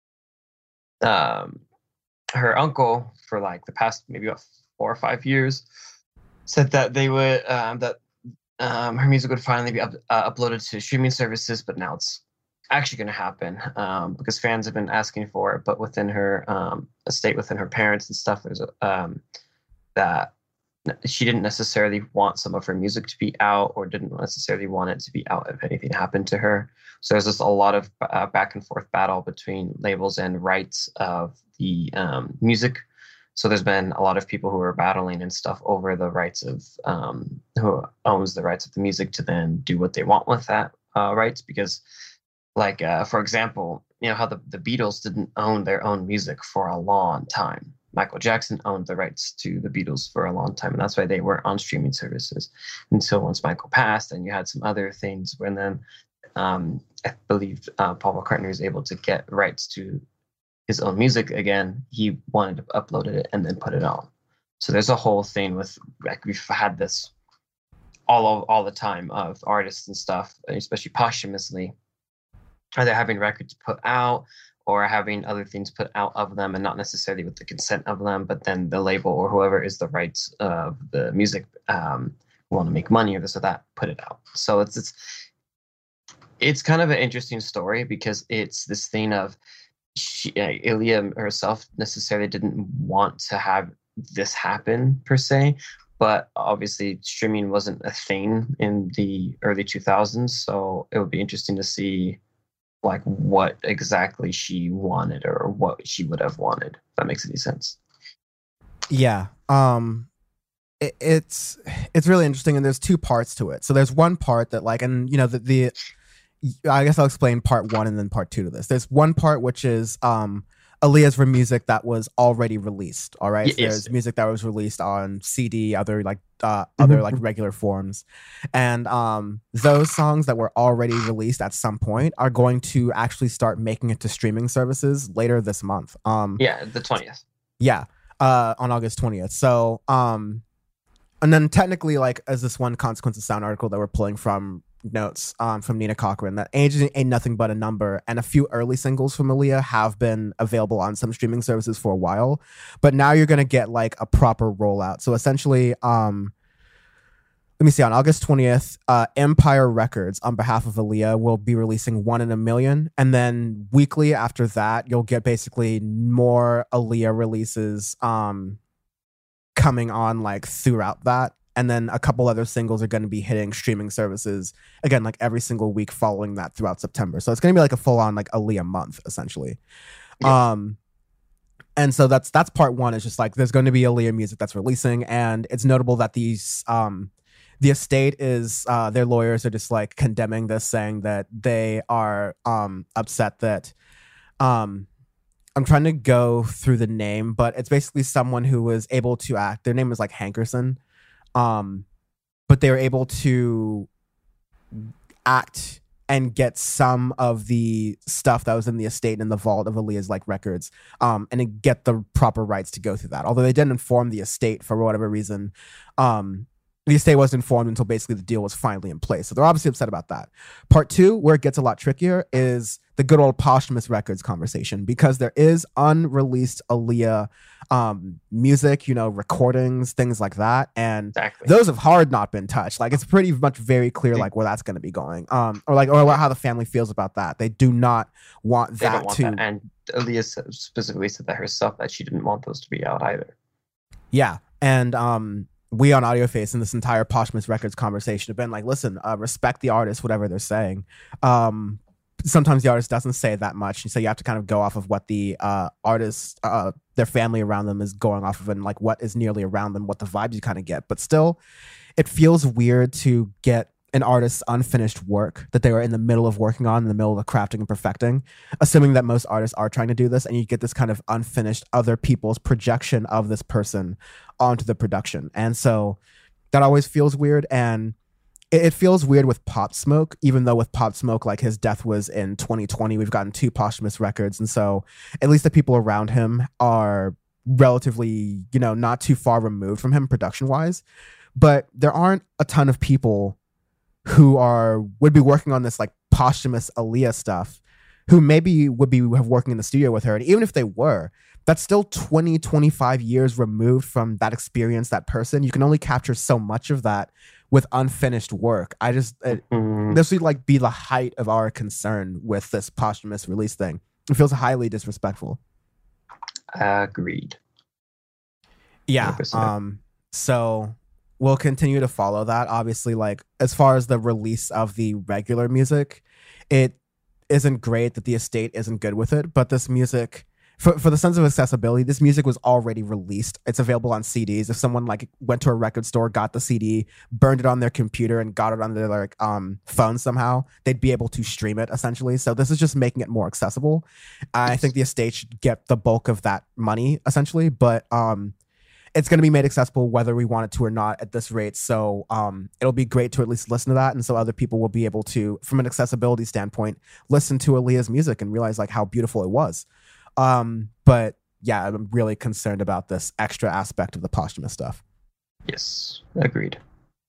[SPEAKER 1] um, her uncle for like the past maybe about four or five years said that they would um, that um, her music would finally be up, uh, uploaded to streaming services, but now it's actually going to happen um, because fans have been asking for it. But within her um, estate, within her parents and stuff, there's a, um, that. She didn't necessarily want some of her music to be out or didn't necessarily want it to be out if anything happened to her. So there's just a lot of uh, back and forth battle between labels and rights of the um, music. So there's been a lot of people who are battling and stuff over the rights of um, who owns the rights of the music to then do what they want with that uh, rights. Because like, uh, for example, you know how the, the Beatles didn't own their own music for a long time. Michael Jackson owned the rights to the Beatles for a long time, and that's why they weren't on streaming services until once Michael passed. And you had some other things when then um, I believe uh, Paul McCartney was able to get rights to his own music again. He wanted to upload it and then put it on. So there's a whole thing with like we've had this all all the time of artists and stuff, especially posthumously, either having records put out or having other things put out of them and not necessarily with the consent of them, but then the label or whoever is the rights of the music um, want to make money or this or that, put it out. So it's it's it's kind of an interesting story because it's this thing of she, uh, Aaliyah herself necessarily didn't want to have this happen per se, but obviously streaming wasn't a thing in the early two thousands, so it would be interesting to see like what exactly she wanted or what she would have wanted, if that makes any sense.
[SPEAKER 2] Yeah. Um it, it's it's really interesting, and there's two parts to it. So there's one part that like, and you know the, the I guess I'll explain part one and then part two to this. There's one part which is um Aaliyah's for music that was already released. All right.
[SPEAKER 1] Y-
[SPEAKER 2] So
[SPEAKER 1] yes.
[SPEAKER 2] there's music that was released on C D, other like uh, other like regular forms. And um those songs that were already released at some point are going to actually start making it to streaming services later this month. Um
[SPEAKER 1] Yeah, the twentieth.
[SPEAKER 2] yeah, uh, on August twentieth. So, um, and then technically, like, as this one Consequence of Sound article that we're pulling from notes um, from Nina Cochran, that Age Ain't Nothing But a Number and a few early singles from Aaliyah have been available on some streaming services for a while. But now you're going to get, like, a proper rollout. So essentially, um, let me see, on August twentieth, uh, Empire Records, on behalf of Aaliyah, will be releasing One in a Million. And then weekly after that, you'll get basically more Aaliyah releases um, coming on like throughout that. And then a couple other singles are going to be hitting streaming services, again, like every single week following that throughout September. So it's going to be like a full-on like Aaliyah month, essentially.
[SPEAKER 1] Yeah.
[SPEAKER 2] Um, and so that's that's part one. Is just like there's going to be Aaliyah music that's releasing. And it's notable that these... Um, The estate is, uh, their lawyers are just like condemning this, saying that they are um, upset that, um, I'm trying to go through the name, but it's basically someone who was able to act. Their name is like Hankerson, um, but they were able to act and get some of the stuff that was in the estate in the vault of Aaliyah's like records, um, and get the proper rights to go through that. Although they didn't inform the estate for whatever reason, um, the estate wasn't informed until basically the deal was finally in place. So they're obviously upset about that. Part two, where it gets a lot trickier, is the good old posthumous records conversation, because there is unreleased Aaliyah um, music, you know, recordings, things like that. And
[SPEAKER 1] Exactly.
[SPEAKER 2] those have hard not been touched. Like, it's pretty much very clear, like, where that's going to be going. Um, or like, or how the family feels about that. They do not want
[SPEAKER 1] They
[SPEAKER 2] that
[SPEAKER 1] don't want
[SPEAKER 2] to.
[SPEAKER 1] that. And Aaliyah said- specifically said that herself, that she didn't want those to be out either.
[SPEAKER 2] Yeah. And um, we on AudioFace in this entire posthumous records conversation have been like, listen, uh, respect the artist, whatever they're saying. Um, sometimes the artist doesn't say that much. So you have to kind of go off of what the uh, artist, uh, their family around them is going off of, and like what is nearly around them, what the vibes you kind of get. But still, it feels weird to get an artist's unfinished work that they were in the middle of working on, in the middle of crafting and perfecting, assuming that most artists are trying to do this, and you get this kind of unfinished other people's projection of this person onto the production. And so that always feels weird. And it, it feels weird with Pop Smoke, even though with Pop Smoke, like his death was in twenty twenty. We've gotten two posthumous records. And so at least the people around him are relatively, you know, not too far removed from him production wise. But there aren't a ton of people who are would be working on this like posthumous Aaliyah stuff who maybe would be working in the studio with her. And even if they were, that's still twenty, twenty-five years removed from that experience, that person. You can only capture so much of that with unfinished work. I just, it,
[SPEAKER 1] Mhm.
[SPEAKER 2] this would like be the height of our concern with this posthumous release thing. It feels highly disrespectful.
[SPEAKER 1] Agreed.
[SPEAKER 2] Yeah.
[SPEAKER 1] one hundred percent.
[SPEAKER 2] Um, so we'll continue to follow that. Obviously, like as far as the release of the regular music, it isn't great that the estate isn't good with it, but this music, for, for the sense of accessibility, this music was already released. It's available on C Ds. If someone like went to a record store, got the C D, burned it on their computer, and got it on their like um phone somehow, they'd be able to stream it essentially. So this is just making it more accessible. I think the estate should get the bulk of that money essentially, but um it's going to be made accessible whether we want it to or not at this rate. So um, it'll be great to at least listen to that. And so other people will be able to, from an accessibility standpoint, listen to Aaliyah's music and realize like how beautiful it was. Um, but yeah, I'm really concerned about this extra aspect of the posthumous stuff.
[SPEAKER 1] Yes, agreed.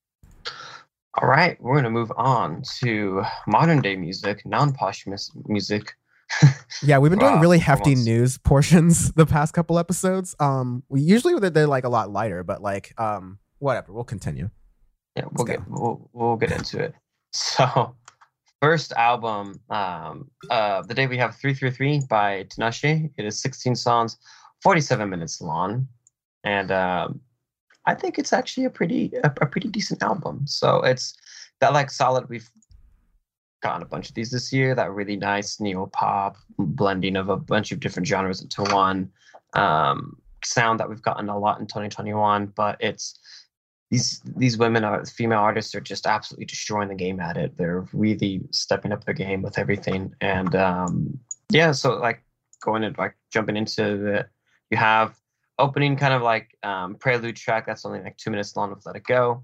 [SPEAKER 1] All right, we're going to move on to modern day music, non-posthumous music.
[SPEAKER 2] Yeah, we've been doing
[SPEAKER 1] Wow,
[SPEAKER 2] really hefty
[SPEAKER 1] almost.
[SPEAKER 2] news portions the past couple episodes. Um, we usually they're, they're like a lot lighter, but like um, whatever. We'll continue.
[SPEAKER 1] Yeah, we'll
[SPEAKER 2] Let's
[SPEAKER 1] get we'll, we'll get into it. So, first album, um, uh, the day we have three three three by Tinashe. It is sixteen songs, forty-seven minutes long, and um, I think it's actually a pretty a, a pretty decent album. So it's that like solid. We've gotten a bunch of these this year. That really nice neo pop blending of a bunch of different genres into one um, sound that we've gotten a lot in twenty twenty-one. But it's these these women are female artists are just absolutely destroying the game at it. They're really stepping up their game with everything. And um, yeah, so like going and like jumping into the you have opening kind of like um, prelude track that's only like two minutes long with Let It Go.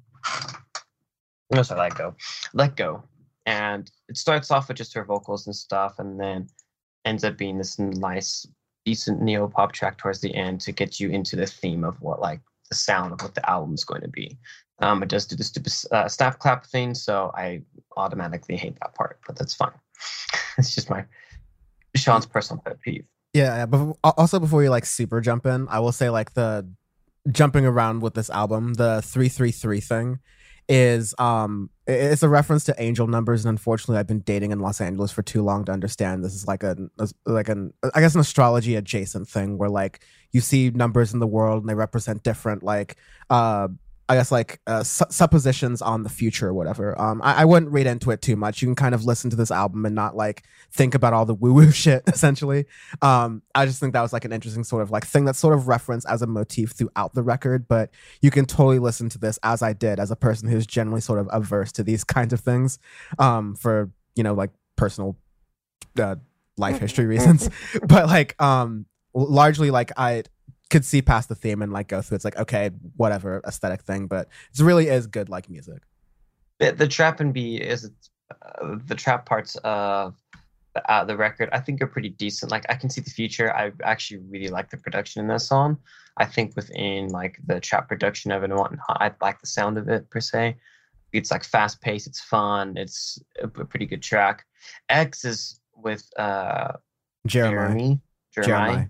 [SPEAKER 1] No, sorry, Let It Go. Let Go. And it starts off with just her vocals and stuff, and then ends up being this nice, decent neo pop track towards the end to get you into the theme of what, like, the sound of what the album is going to be. Um, it does do the stupid uh, snap clap thing, so I automatically hate that part, but that's fine. It's just my Sean's personal pet peeve.
[SPEAKER 2] Yeah, yeah, but also before you like super jump in, I will say like the jumping around with this album, the three three three thing is um it's a reference to angel numbers, and unfortunately I've been dating in Los Angeles for too long to understand this is like a like an I guess an astrology adjacent thing where like you see numbers in the world and they represent different like uh I guess like uh, su- suppositions on the future or whatever. Um, I-, I wouldn't read into it too much. You can kind of listen to this album and not like think about all the woo woo shit. Essentially, um, I just think that was like an interesting sort of like thing that's sort of referenced as a motif throughout the record. But you can totally listen to this as I did, as a person who's generally sort of averse to these kinds of things, um, for you know like personal uh, life history reasons. But like um, largely like I. could see past the theme and like go through. It's like okay, whatever aesthetic thing, but it really is good like music.
[SPEAKER 1] The, the trap and B is uh, the trap parts of the, uh, the record. I think are pretty decent. Like I can see the future. I actually really like the production in this song. I think within like the trap production of it and whatnot, I like the sound of it per se. It's like fast paced. It's fun. It's a, a pretty good track. X is with uh,
[SPEAKER 2] Jeremiah.
[SPEAKER 1] Jeremy. Jeremiah.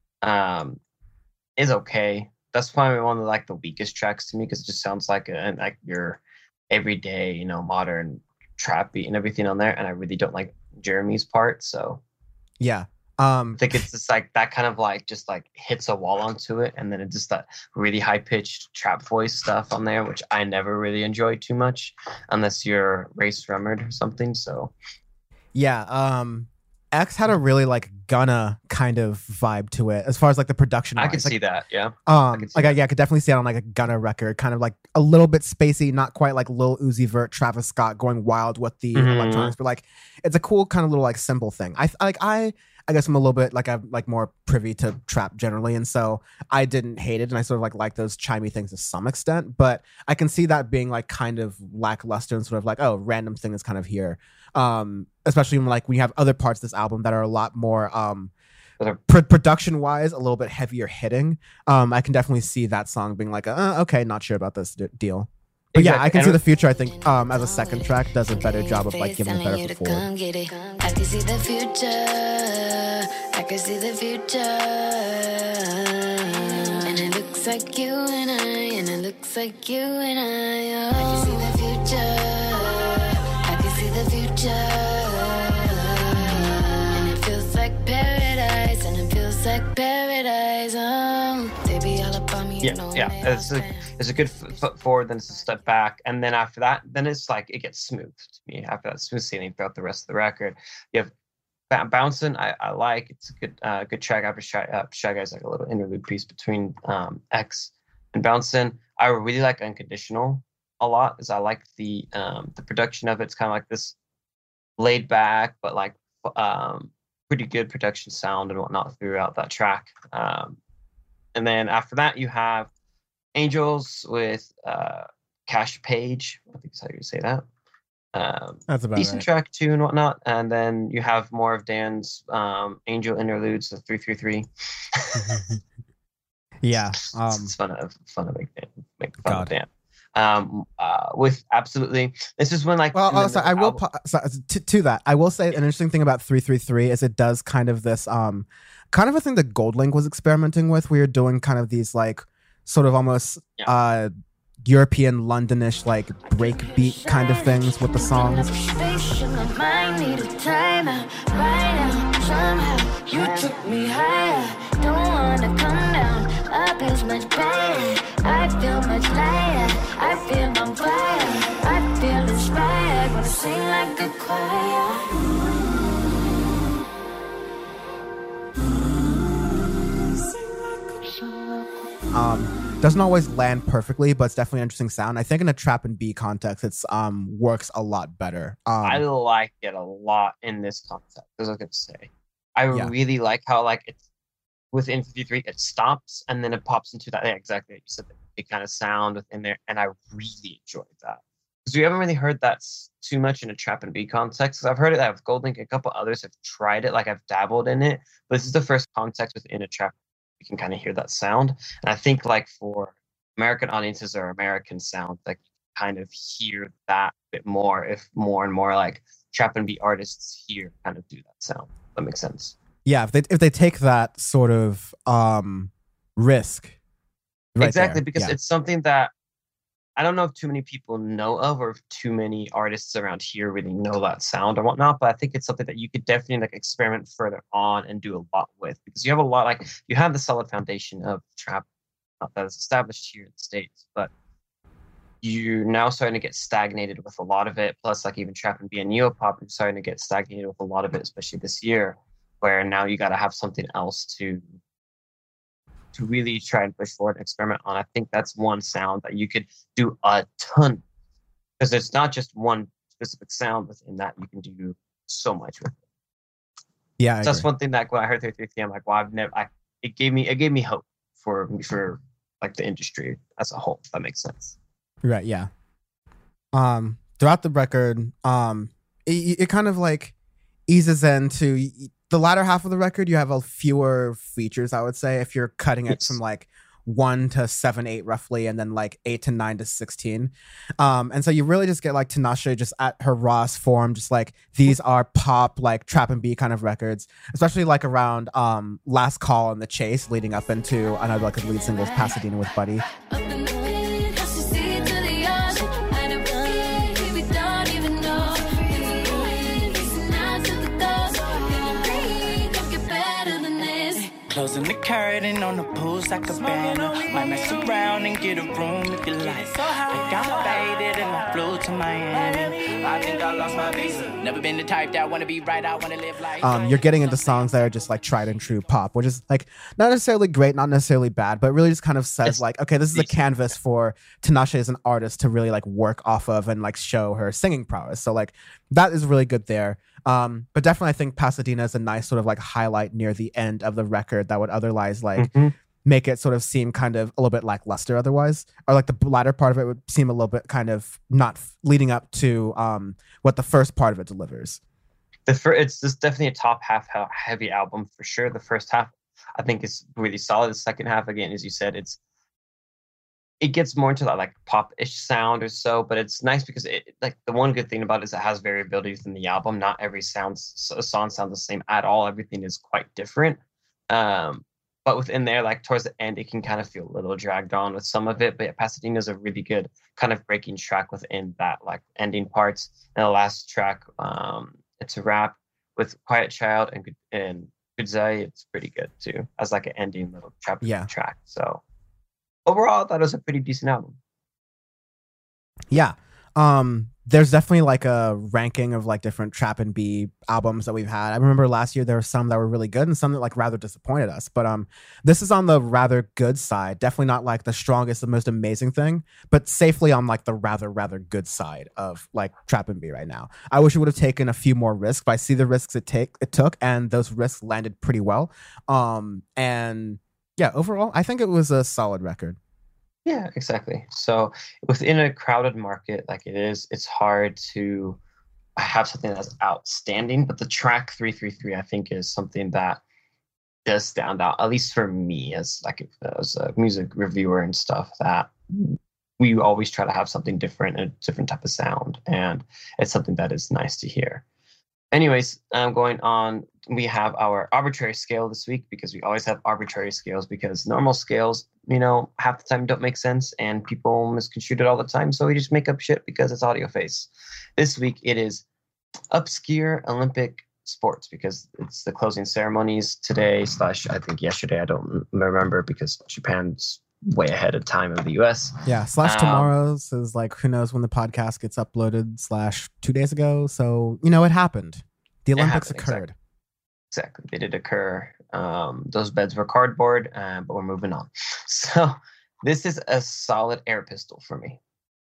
[SPEAKER 1] Um, is okay. That's probably one of like the weakest tracks to me because it just sounds like a, like your everyday, you know, modern trap beat and everything on there. And I really don't like Jeremy's part. So
[SPEAKER 2] yeah, um,
[SPEAKER 1] I think it's just like that kind of like just like hits a wall onto it, and then it's just that really high pitched trap voice stuff on there, which I never really enjoy too much unless you're Race Rummerd or something. So
[SPEAKER 2] yeah, um. X had a really like Gunna kind of vibe to it as far as like the production.
[SPEAKER 1] I could
[SPEAKER 2] like,
[SPEAKER 1] see that, yeah.
[SPEAKER 2] Um,
[SPEAKER 1] could see
[SPEAKER 2] like
[SPEAKER 1] that.
[SPEAKER 2] I, yeah, I could definitely see it on like a Gunna record, kind of like a little bit spacey, not quite like Lil Uzi Vert, Travis Scott going wild with the
[SPEAKER 1] Mhm.
[SPEAKER 2] electronics, but like it's a cool kind of little like simple thing. I like I I guess I'm a little bit like I'm like more privy to trap generally, and so I didn't hate it, and I sort of like like those chimey things to some extent. But I can see that being like kind of lackluster and sort of like, oh, random thing is kind of here. Um, especially when like we have other parts of this album that are a lot more um Pro- production wise, a little bit heavier hitting. Um, I can definitely see that song being like, uh, okay, not sure about this d- deal. But exactly. yeah, I can and see the future. I think um, as a second track does a better job of like giving a better foot forward.
[SPEAKER 4] I can see the future. I can see the future. And it looks like you and I. And it looks like you and I. Oh. I can see the future. I can see the future. Like paradise, and it feels like paradise. Oh, they be all up on me.
[SPEAKER 1] Yeah, know yeah. It's a, it's a good foot forward, then it's a step back, and then after that, then it's like it gets smooth to me. After that smooth sailing throughout the rest of the record, you have b- bouncing. I, I like it's a good uh, good track. After Shy, uh, Shy Guy's like a little interlude piece between um, X and bouncing. I really like Unconditional a lot, as I like the um, the production of it. It's kind of like this laid back, but like. Um, pretty good production sound and whatnot throughout that track. Um, and then after that, you have Angels with uh, Cash Page. I think that's how you say that. Um,
[SPEAKER 2] that's about
[SPEAKER 1] decent
[SPEAKER 2] right.
[SPEAKER 1] track too and whatnot. And then you have more of Dan's um, Angel interludes, the three three three.
[SPEAKER 2] Yeah. Um,
[SPEAKER 1] it's, it's fun to fun to make, make fun God. of Dan. Um, uh, with absolutely, this is when like.
[SPEAKER 2] Well, also, I will po- so, to, to that. I will say an interesting thing about three three three is it does kind of this, um, kind of a thing that Goldlink was experimenting with. We were doing kind of these like sort of almost yeah. uh European Londonish like breakbeat kind of things with the songs. You took me higher, don't wanna come down. Up is much better. I feel much lighter. I feel on fire. I feel inspired. Wanna sing like a choir. Um, doesn't always land perfectly, but it's definitely an interesting sound. I think in a trap and B context, it's um works a lot better. Um,
[SPEAKER 1] I like it a lot in this context. As I was gonna say, I yeah. really like how like it's within fifty-three it stops and then it pops into that. Yeah, exactly. You said that it kind of sound within there, and I really enjoyed that because we haven't really heard that too much in a trap and B context. Because I've heard it that with Goldlink, a couple others have tried it, like I've dabbled in it, but this is the first context within a trap. You can kind of hear that sound, and I think like for American audiences or American sound, like kind of hear that a bit more if more and more like trap and B artists here kind of do that sound. That makes sense.
[SPEAKER 2] Yeah, if they if they take that sort of um risk, right
[SPEAKER 1] exactly,
[SPEAKER 2] there.
[SPEAKER 1] because
[SPEAKER 2] yeah.
[SPEAKER 1] it's something that I don't know if too many people know of, or if too many artists around here really know that sound or whatnot. But I think it's something that you could definitely like experiment further on and do a lot with, because you have a lot like you have the solid foundation of trap that is established here in the States, but you're now starting to get stagnated with a lot of it. Plus, like even trap and B and neopop, you're starting to get stagnated with a lot of it, especially this year, where now you got to have something else to to really try and push forward and experiment on. I think that's one sound that you could do a ton, because it's not just one specific sound within that. You can do so much with it.
[SPEAKER 2] Yeah,
[SPEAKER 1] so that's one thing that when I heard three three three, I'm like, well, I've never. I, it gave me it gave me hope for for like the industry as a whole. If that makes sense.
[SPEAKER 2] Right. Yeah. Um. Throughout the record, um, it, it kind of like eases into the latter half of the record. You have a fewer features, I would say, if you're cutting it yes. from like one to seven, eight roughly, and then like eight to nine to sixteen. Um, and so you really just get like Tinashe just at her rawest form, just like these are pop, like trap and B kind of records, especially like around um Last Call and The Chase, leading up into another like lead singles, Pasadena with Buddy.
[SPEAKER 3] Closing the curtain on the pool's like a banner. Might mess around and get a room if you like. Like I'm faded and I flew to Miami. I I think I lost my visa. Never been the type that wanna be right, I wanna live life.
[SPEAKER 2] Um, you're getting into songs that are just like tried and true pop, which is like not necessarily great, not necessarily bad, but really just kind of says
[SPEAKER 1] It's
[SPEAKER 2] like, okay, this is a
[SPEAKER 1] decent.
[SPEAKER 2] canvas for Tinashe as an artist to really like work off of and like show her singing prowess. So like that is really good there. Um, but definitely I think Pasadena is a nice sort of like highlight near the end of the record that would otherwise like
[SPEAKER 1] Mhm.
[SPEAKER 2] make it sort of seem kind of a little bit lackluster otherwise, or like the latter part of it would seem a little bit kind of not f- leading up to um, what the first part of it delivers.
[SPEAKER 1] The first, it's just definitely a top half he- heavy album for sure. The first half, I think, is really solid. The second half, again, as you said, it's it gets more into that like pop-ish sound or so, but it's nice because it like the one good thing about it is it has variability within the album. Not every sounds so, song sounds the same at all. Everything is quite different. Um, but within there, like towards the end, it can kind of feel a little dragged on with some of it. But yeah, Pasadena is a really good kind of breaking track within that like ending parts. And the last track, um, it's a rap with Quiet Child and Good- and Goodzai. It's pretty good too, as like an ending little trap
[SPEAKER 2] Yeah.
[SPEAKER 1] track. So overall, I thought it was a pretty decent album.
[SPEAKER 2] Yeah. Um, there's definitely like a ranking of like different trap and B albums that we've had. I remember last year there were some that were really good and some that like rather disappointed us. But um, this is on the rather good side. Definitely not like the strongest, the most amazing thing, but safely on like the rather rather good side of like trap and B right now. I wish it would have taken a few more risks, but I see the risks it take it took, and those risks landed pretty well. Um, and yeah, overall, I think it was a solid record.
[SPEAKER 1] Yeah, exactly. So within a crowded market like it is, it's hard to have something that's outstanding. But the track three three three, I think, is something that does stand out, at least for me as like as a music reviewer and stuff, that we always try to have something different, a different type of sound. And it's something that is nice to hear. Anyways, um, going on, we have our arbitrary scale this week because we always have arbitrary scales because normal scales, you know, half the time don't make sense and people misconstrue it all the time. So we just make up shit because it's audio face. This week it is obscure Olympic sports because it's the closing ceremonies today slash I think yesterday. I don't remember because Japan's way ahead of time of the U S.
[SPEAKER 2] Yeah, slash
[SPEAKER 1] Um,
[SPEAKER 2] tomorrow's is like who knows when the podcast gets uploaded slash two days ago. So you know it happened. The
[SPEAKER 1] It
[SPEAKER 2] Olympics
[SPEAKER 1] happened,
[SPEAKER 2] occurred.
[SPEAKER 1] Exactly. They did occur. Um, those beds were cardboard, uh, but we're moving on. So this is a solid air pistol for me,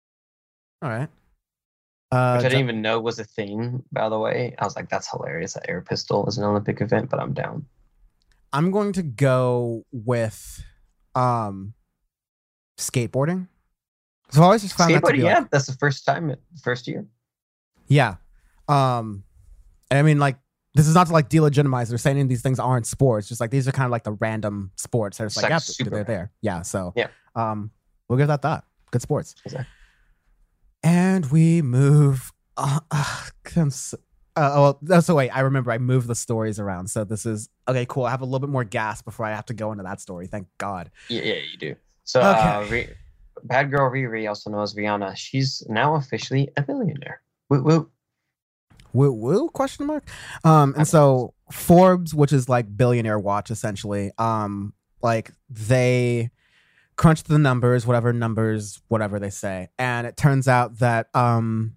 [SPEAKER 2] All right.
[SPEAKER 1] which
[SPEAKER 2] Uh,
[SPEAKER 1] I didn't
[SPEAKER 2] Jo-
[SPEAKER 1] even know was a thing, by the way. I was like, that's hilarious. That air pistol is an Olympic event, but I'm down.
[SPEAKER 2] I'm going to go with um skateboarding. So I always just found that to
[SPEAKER 1] Skateboarding,
[SPEAKER 2] be
[SPEAKER 1] yeah,
[SPEAKER 2] like,
[SPEAKER 1] that's the first time, first year.
[SPEAKER 2] yeah. Um, I mean, like this is not to like delegitimize or say any of these things aren't sports. Just like these are kind of like the random sports. They're just
[SPEAKER 1] It's
[SPEAKER 2] like,
[SPEAKER 1] like
[SPEAKER 2] yeah,
[SPEAKER 1] super
[SPEAKER 2] they're
[SPEAKER 1] random.
[SPEAKER 2] there. Yeah. So
[SPEAKER 1] Yeah.
[SPEAKER 2] um, we'll give that that. Good sports.
[SPEAKER 1] Exactly.
[SPEAKER 2] And we move. Uh, uh, I'm so- uh, oh, well, so wait. I remember I moved the stories around. So this is okay. Cool. I have a little bit more gas before I have to go into that story. Thank God.
[SPEAKER 1] Yeah, yeah, you do. So, uh,
[SPEAKER 2] Okay.
[SPEAKER 1] Ri- Bad Girl Riri, also known as Rihanna, she's now officially a billionaire. Woo woo.
[SPEAKER 2] Woo woo? Question mark. Um, and so Forbes, which is like billionaire watch essentially, um, like they crunched the numbers, whatever numbers, whatever they say, and it turns out that um,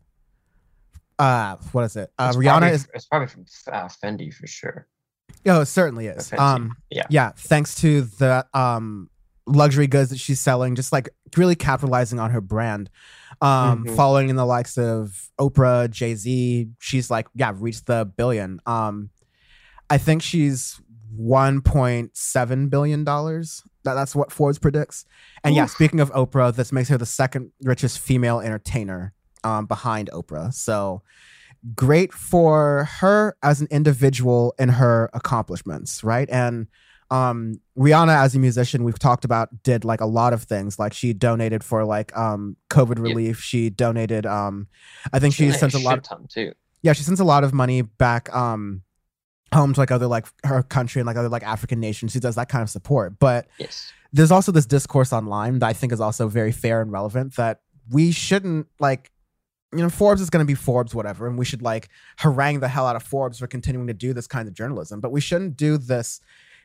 [SPEAKER 2] uh, what is it? Uh,
[SPEAKER 1] It's
[SPEAKER 2] Rihanna
[SPEAKER 1] probably,
[SPEAKER 2] is.
[SPEAKER 1] It's probably from uh, Fendi for sure.
[SPEAKER 2] Oh, it certainly is.
[SPEAKER 1] Fendi.
[SPEAKER 2] Um,
[SPEAKER 1] Yeah.
[SPEAKER 2] yeah. Thanks to the um luxury goods that she's selling, just like really capitalizing on her brand. Um,
[SPEAKER 1] Mhm.
[SPEAKER 2] following in the likes of Oprah, Jay-Z, she's like, yeah, reached the billion. Um, I think she's one point seven billion dollars. That, that's what Forbes predicts. And yeah,
[SPEAKER 1] Oof.
[SPEAKER 2] speaking of Oprah, this makes her the second richest female entertainer um, behind Oprah. So great for her as an individual in her accomplishments, right? And um Rihanna as a musician, we've talked about, did like a lot of things. Like she donated for like um COVID relief. She donated um I think she
[SPEAKER 1] She
[SPEAKER 2] sent a lot
[SPEAKER 1] shit ton too.
[SPEAKER 2] yeah, she sends a lot of money back um home to like other like her country and like other like African nations. She does that kind of support. But
[SPEAKER 1] Yes.
[SPEAKER 2] there's also this discourse online that I think is also very fair and relevant, that we shouldn't like, you know, Forbes is going to be Forbes, whatever, and we should like harangue the hell out of Forbes for continuing to do this kind of journalism. But we shouldn't do this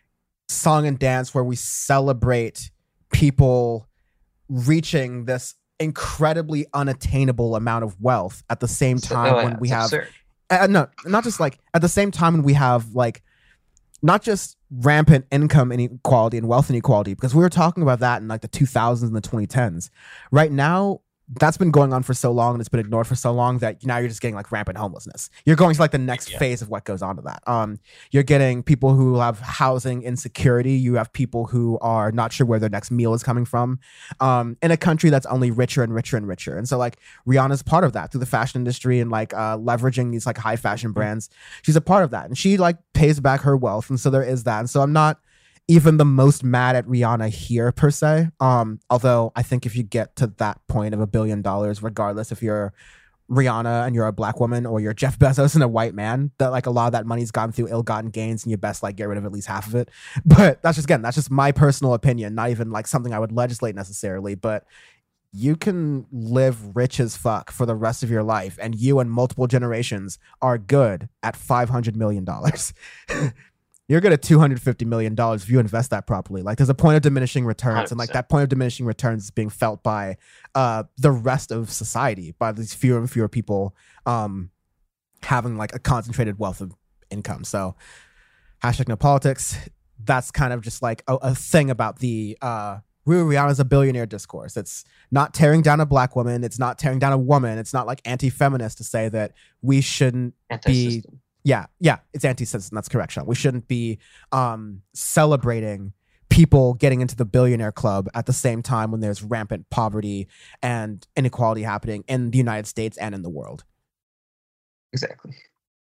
[SPEAKER 2] song and dance where we celebrate people reaching this incredibly unattainable amount of wealth at the same
[SPEAKER 1] So-
[SPEAKER 2] time
[SPEAKER 1] oh, yeah,
[SPEAKER 2] when we
[SPEAKER 1] it's
[SPEAKER 2] have
[SPEAKER 1] absurd.
[SPEAKER 2] uh, no, not just like at the same time when we have like not just rampant income inequality and wealth inequality, because we were talking about that in like the two thousands and the twenty tens. Right now, that's been going on for so long and it's been ignored for so long that now you're just getting like rampant homelessness. You're going to like the next
[SPEAKER 1] Yeah.
[SPEAKER 2] phase of what goes on to that. Um, you're getting people who have housing insecurity. You have people who are not sure where their next meal is coming from. Um, in a country that's only richer and richer and richer. And so like Rihanna's part of that through the fashion industry and like uh, leveraging these like high fashion brands. She's a part of that, and she like pays back her wealth. And so there is that. And so I'm not even the most mad at Rihanna here per se. Um, although I think if you get to that point of a billion dollars, regardless if you're Rihanna and you're a black woman or you're Jeff Bezos and a white man, that like a lot of that money's gone through ill-gotten gains and you best like get rid of at least half of it. But that's just, again, that's just my personal opinion, not even like something I would legislate necessarily, but you can live rich as fuck for the rest of your life and you and multiple generations are good at five hundred million dollars. You're good at two hundred fifty million dollars if you invest that properly. Like there's a point of diminishing returns, and like
[SPEAKER 1] one hundred percent.
[SPEAKER 2] that point of diminishing returns is being felt by uh, the rest of society, by these fewer and fewer people um, having like a concentrated wealth of income. So hashtag no politics. That's kind of just like a, a thing about the uh, Rue Rihanna's a billionaire discourse. It's not tearing down a black woman. It's not tearing down a woman. It's not like anti-feminist to say that we shouldn't be
[SPEAKER 1] Anti-system.
[SPEAKER 2] yeah, yeah, it's anti-system. That's correct, Sean. We shouldn't be um, celebrating people getting into the billionaire club at the same time when there's rampant poverty and inequality happening in the United States and in the world.
[SPEAKER 1] Exactly.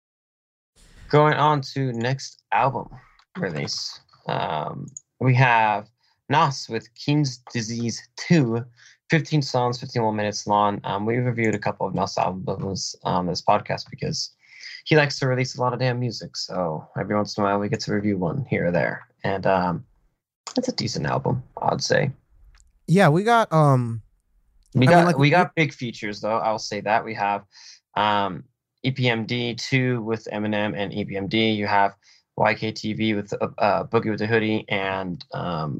[SPEAKER 1] Going on to next album release. Um, we have Nas with King's Disease two, fifteen songs, fifty-one minutes long. Um, we reviewed a couple of Nas albums on this podcast because he likes to release a lot of damn music. So every once in a while we get to review one here or there. And um, it's a decent album, I'd say.
[SPEAKER 2] Yeah, we got um
[SPEAKER 1] We
[SPEAKER 2] I
[SPEAKER 1] got
[SPEAKER 2] mean, like,
[SPEAKER 1] we got big features though. I'll say that we have um, E P M D two with Eminem and E P M D. You have Y K T V with uh, uh, Boogie with the Hoodie and um,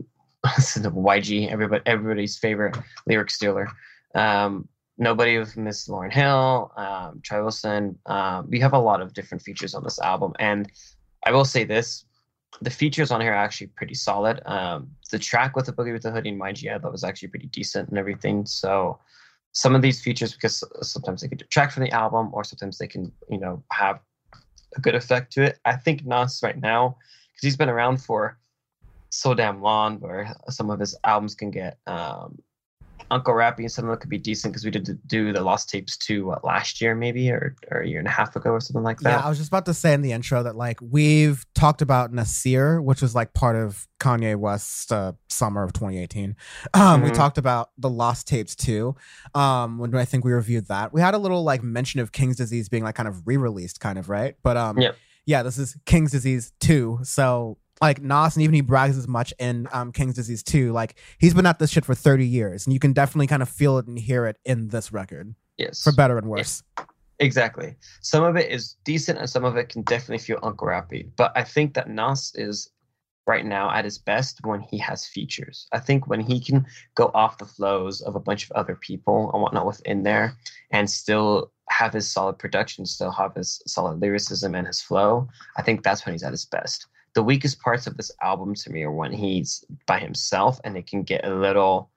[SPEAKER 1] Y G, everybody everybody's favorite lyric stealer. Um, Nobody with Miss Lauryn Hill, um, Troy Wilson. Um, we have a lot of different features on this album, and I will say this: the features on here are actually pretty solid. Um, the track with the Boogie with the Hoodie and Y G, I thought was actually pretty decent and everything. So some of these features, because sometimes they can detract from the album, or sometimes they can, you know, have a good effect to it. I think Nas right now, because he's been around for so damn long, where some of his albums can get um, Uncle Rappy, and some of them could be decent because we did do the Lost Tapes two what, last year maybe or, or a year and a half ago or something like that.
[SPEAKER 2] yeah, I was just about to say in the intro that like we've talked about Nasir, which was like part of Kanye West's uh, summer of twenty eighteen. Um, We
[SPEAKER 1] Mhm.
[SPEAKER 2] talked about the Lost Tapes too. Um, when I think we reviewed that, we had a little like mention of King's Disease being like kind of re-released, kind of right. But um,
[SPEAKER 1] Yep.
[SPEAKER 2] yeah, this is King's Disease two. So like Nas, and even he brags as much in um, King's Disease two. Like he's been at this shit for thirty years, and you can definitely kind of feel it and hear it in this record,
[SPEAKER 1] Yes.
[SPEAKER 2] for better and worse.
[SPEAKER 1] Exactly. Some of it is decent and some of it can definitely feel Uncle Rappy. But I think that Nas is right now at his best when he has features. I think when he can go off the flows of a bunch of other people and whatnot within there and still have his solid production, still have his solid lyricism and his flow, I think that's when he's at his best. The weakest parts of this album to me are when he's by himself and it can get a little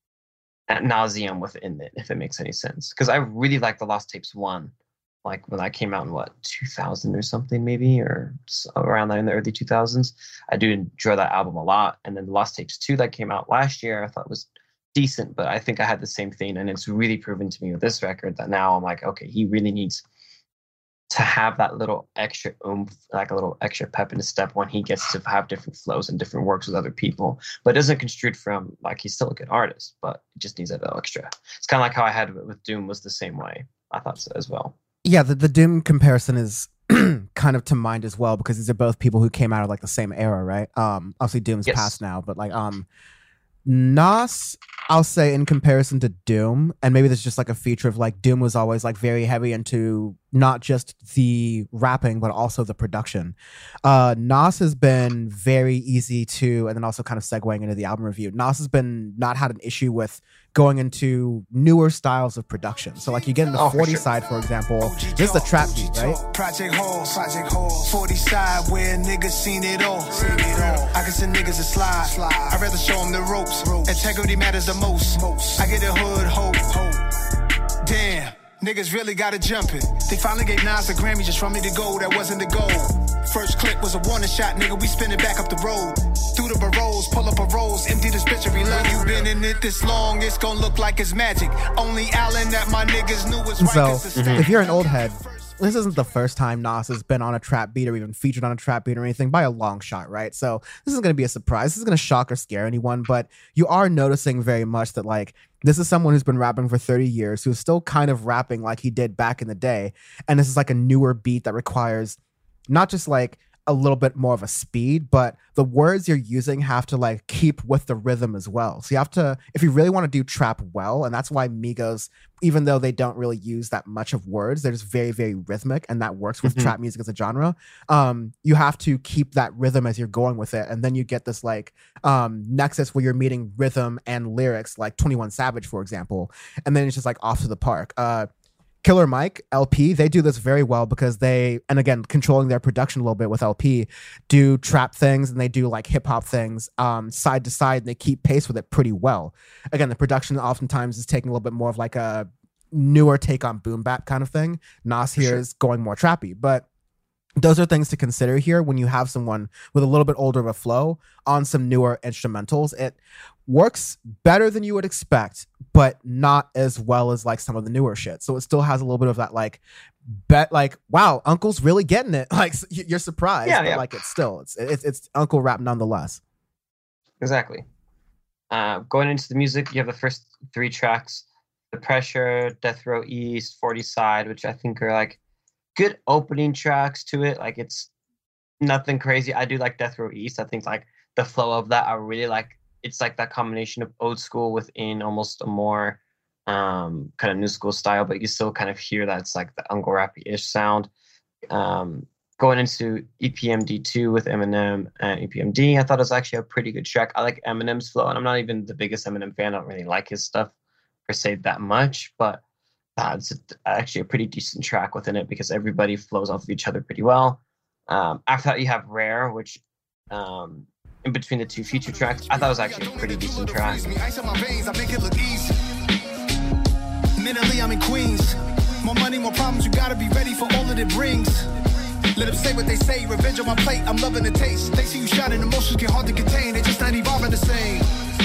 [SPEAKER 1] ad nauseum within it, if it makes any sense. Because I really like the Lost Tapes one, like when that came out in what two thousand or something, maybe or s- around that in the early two thousands. I do enjoy that album a lot. And then the Lost Tapes two that came out last year, I thought was decent, but I think I had the same thing, and it's really proven to me with this record that now I'm like, okay, he really needs to have that little extra oomph, like a little extra pep in his step when he gets to have different flows and different works with other people, but doesn't construed from like he's still a good artist, but it just needs a little extra. It's kind of like how I had with with Doom was the same way. I thought so as well.
[SPEAKER 2] Yeah, the, the Doom comparison is kind of to mind as well, because these are both people who came out of like the same era, right? Um, obviously Doom's
[SPEAKER 1] Yes.
[SPEAKER 2] past now, but like um, Nas, I'll say in comparison to Doom, and maybe this is just like a feature of like Doom was always like very heavy into not just the rapping but also the production. Uh, Nas has been very easy to, and then also kind of segueing into the album review. Nas has been not had an issue with going into newer styles of production. So like you get in the
[SPEAKER 1] Oh, for
[SPEAKER 2] forty
[SPEAKER 1] sure.
[SPEAKER 2] side, for example, this is the trap beat, right?
[SPEAKER 5] Project Hall, Project Hall, forty side where niggas seen it all. Seen it all. I can send niggas a slide. slide. I'd rather show them the ropes. ropes. Integrity matters the most. most. I get a hood hope. hope. Damn, niggas really gotta jump it. They finally gave Nas a Grammy just for me to go. That wasn't the goal. First clip was a warning shot, nigga. We spinning back up the road. Through the barrows, pull up a rose, empty this bitch and reload. You been in it this long, it's gonna look like it's magic. Only Allen that my niggas knew was
[SPEAKER 2] And
[SPEAKER 5] right.
[SPEAKER 2] so if you're an old head, this isn't the first time Nas has been on a trap beat or even featured on a trap beat or anything by a long shot, right? So this isn't going to be a surprise. This is going to shock or scare anyone, but you are noticing very much that like this is someone who's been rapping for thirty years, who's still kind of rapping like he did back in the day. And this is like a newer beat that requires not just like a little bit more of a speed, but the words you're using have to like keep with the rhythm as well. So you have to, if you really want to do trap well, and that's why Migos, even though they don't really use that much of words, they're just very, very rhythmic, and that works with
[SPEAKER 1] Mhm.
[SPEAKER 2] trap music as a genre. Um, you have to keep that rhythm as you're going with it, and then you get this like um, nexus where you're meeting rhythm and lyrics, like twenty-one Savage, for example, and then it's just like off to the park. Uh, Killer Mike, L P, they do this very well because they, and again, controlling their production a little bit with L P, do trap things and they do like hip hop things um, side to side, and they keep pace with it pretty well. Again, the production oftentimes is taking a little bit more of like a newer take on boom bap kind of thing. Nas here
[SPEAKER 1] Sure.
[SPEAKER 2] is going more trappy, but those are things to consider here when you have someone with a little bit older of a flow on some newer instrumentals. It works better than you would expect, but not as well as like some of the newer shit. So it still has a little bit of that like bet like, wow, Uncle's really getting it. Like s- you're surprised,
[SPEAKER 1] Yeah,
[SPEAKER 2] but
[SPEAKER 1] yeah.
[SPEAKER 2] like it's still it's it's it's Uncle rap nonetheless.
[SPEAKER 1] Exactly. Uh, going into the music, you have the first three tracks: The Pressure, Death Row East, forty Side, which I think are like good opening tracks to it. Like it's nothing crazy. I do like Death Row East. I think like the flow of that, I really like. It's like that combination of old school within almost a more um, kind of new school style, but you still kind of hear that it's like the Uncle Rappy-ish sound. Um, going into E P M D two with Eminem and E P M D, I thought it was actually a pretty good track. I like Eminem's flow, and I'm not even the biggest Eminem fan. I don't really like his stuff per se that much, but uh, it's actually a pretty decent track within it because everybody flows off of each other pretty well. Um, after that, you have Rare, which um, in between the two feature tracks, I thought it was actually a pretty decent track.
[SPEAKER 5] Ice on my veins, I make it look easy. Mentally, I'm in Queens. More money, more problems, you gotta be ready for all that it brings. Let them say what they say, revenge on my plate, I'm loving the taste. They see you shining, emotions get hard to contain, they just not evolving the same.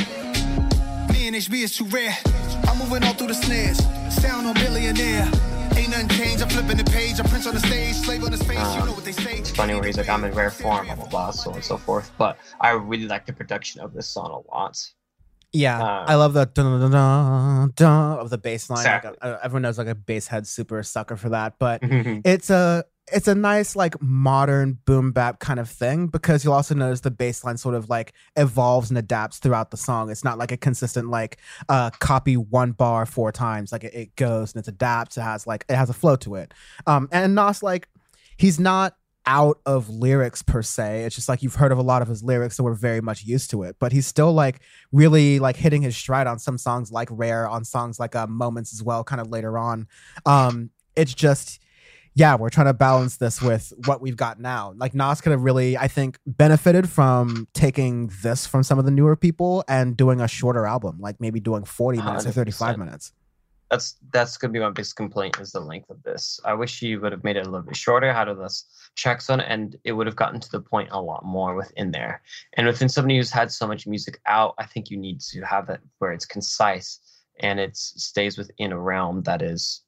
[SPEAKER 5] Me and H B is too rare, I'm moving all through the snares. Sound on billionaire, ain't nothing changed, I'm flipping the page, I prince on the stage, slave on the space, you know what they say.
[SPEAKER 1] It's funny where he's like, I'm in rare form, blah, blah, blah, so on and so forth. But I really like the production of this song a lot.
[SPEAKER 2] Yeah,
[SPEAKER 1] Um,
[SPEAKER 2] I love the dun, dun, dun, dun of the bass line.
[SPEAKER 1] Exactly.
[SPEAKER 2] Like, uh, everyone knows like a bass head super sucker for that, but
[SPEAKER 1] Mhm.
[SPEAKER 2] it's a it's a nice like modern boom bap kind of thing because you'll also notice the bass line sort of like evolves and adapts throughout the song. It's not like a consistent like uh copy one bar four times. Like it, it goes and it adapts. It has like it has a flow to it. Um, and Nas like he's not out of lyrics per se. It's just like you've heard of a lot of his lyrics, so we're very much used to it. But he's still like really like hitting his stride on some songs like Rare, on songs like uh, Moments as well, kind of later on. Um, it's just, yeah, we're trying to balance this with what we've got now. Like Nas could have really, I think, benefited from taking this from some of the newer people and doing a shorter album, like maybe doing forty minutes or
[SPEAKER 1] one hundred
[SPEAKER 2] thirty-five
[SPEAKER 1] percent.
[SPEAKER 2] minutes.
[SPEAKER 1] That's that's gonna be my biggest complaint is the length of this. I wish he would have made it a little bit shorter, had less tracks on it, and it would have gotten to the point a lot more within there. And within somebody who's had so much music out, I think you need to have it where it's concise and it stays within a realm that is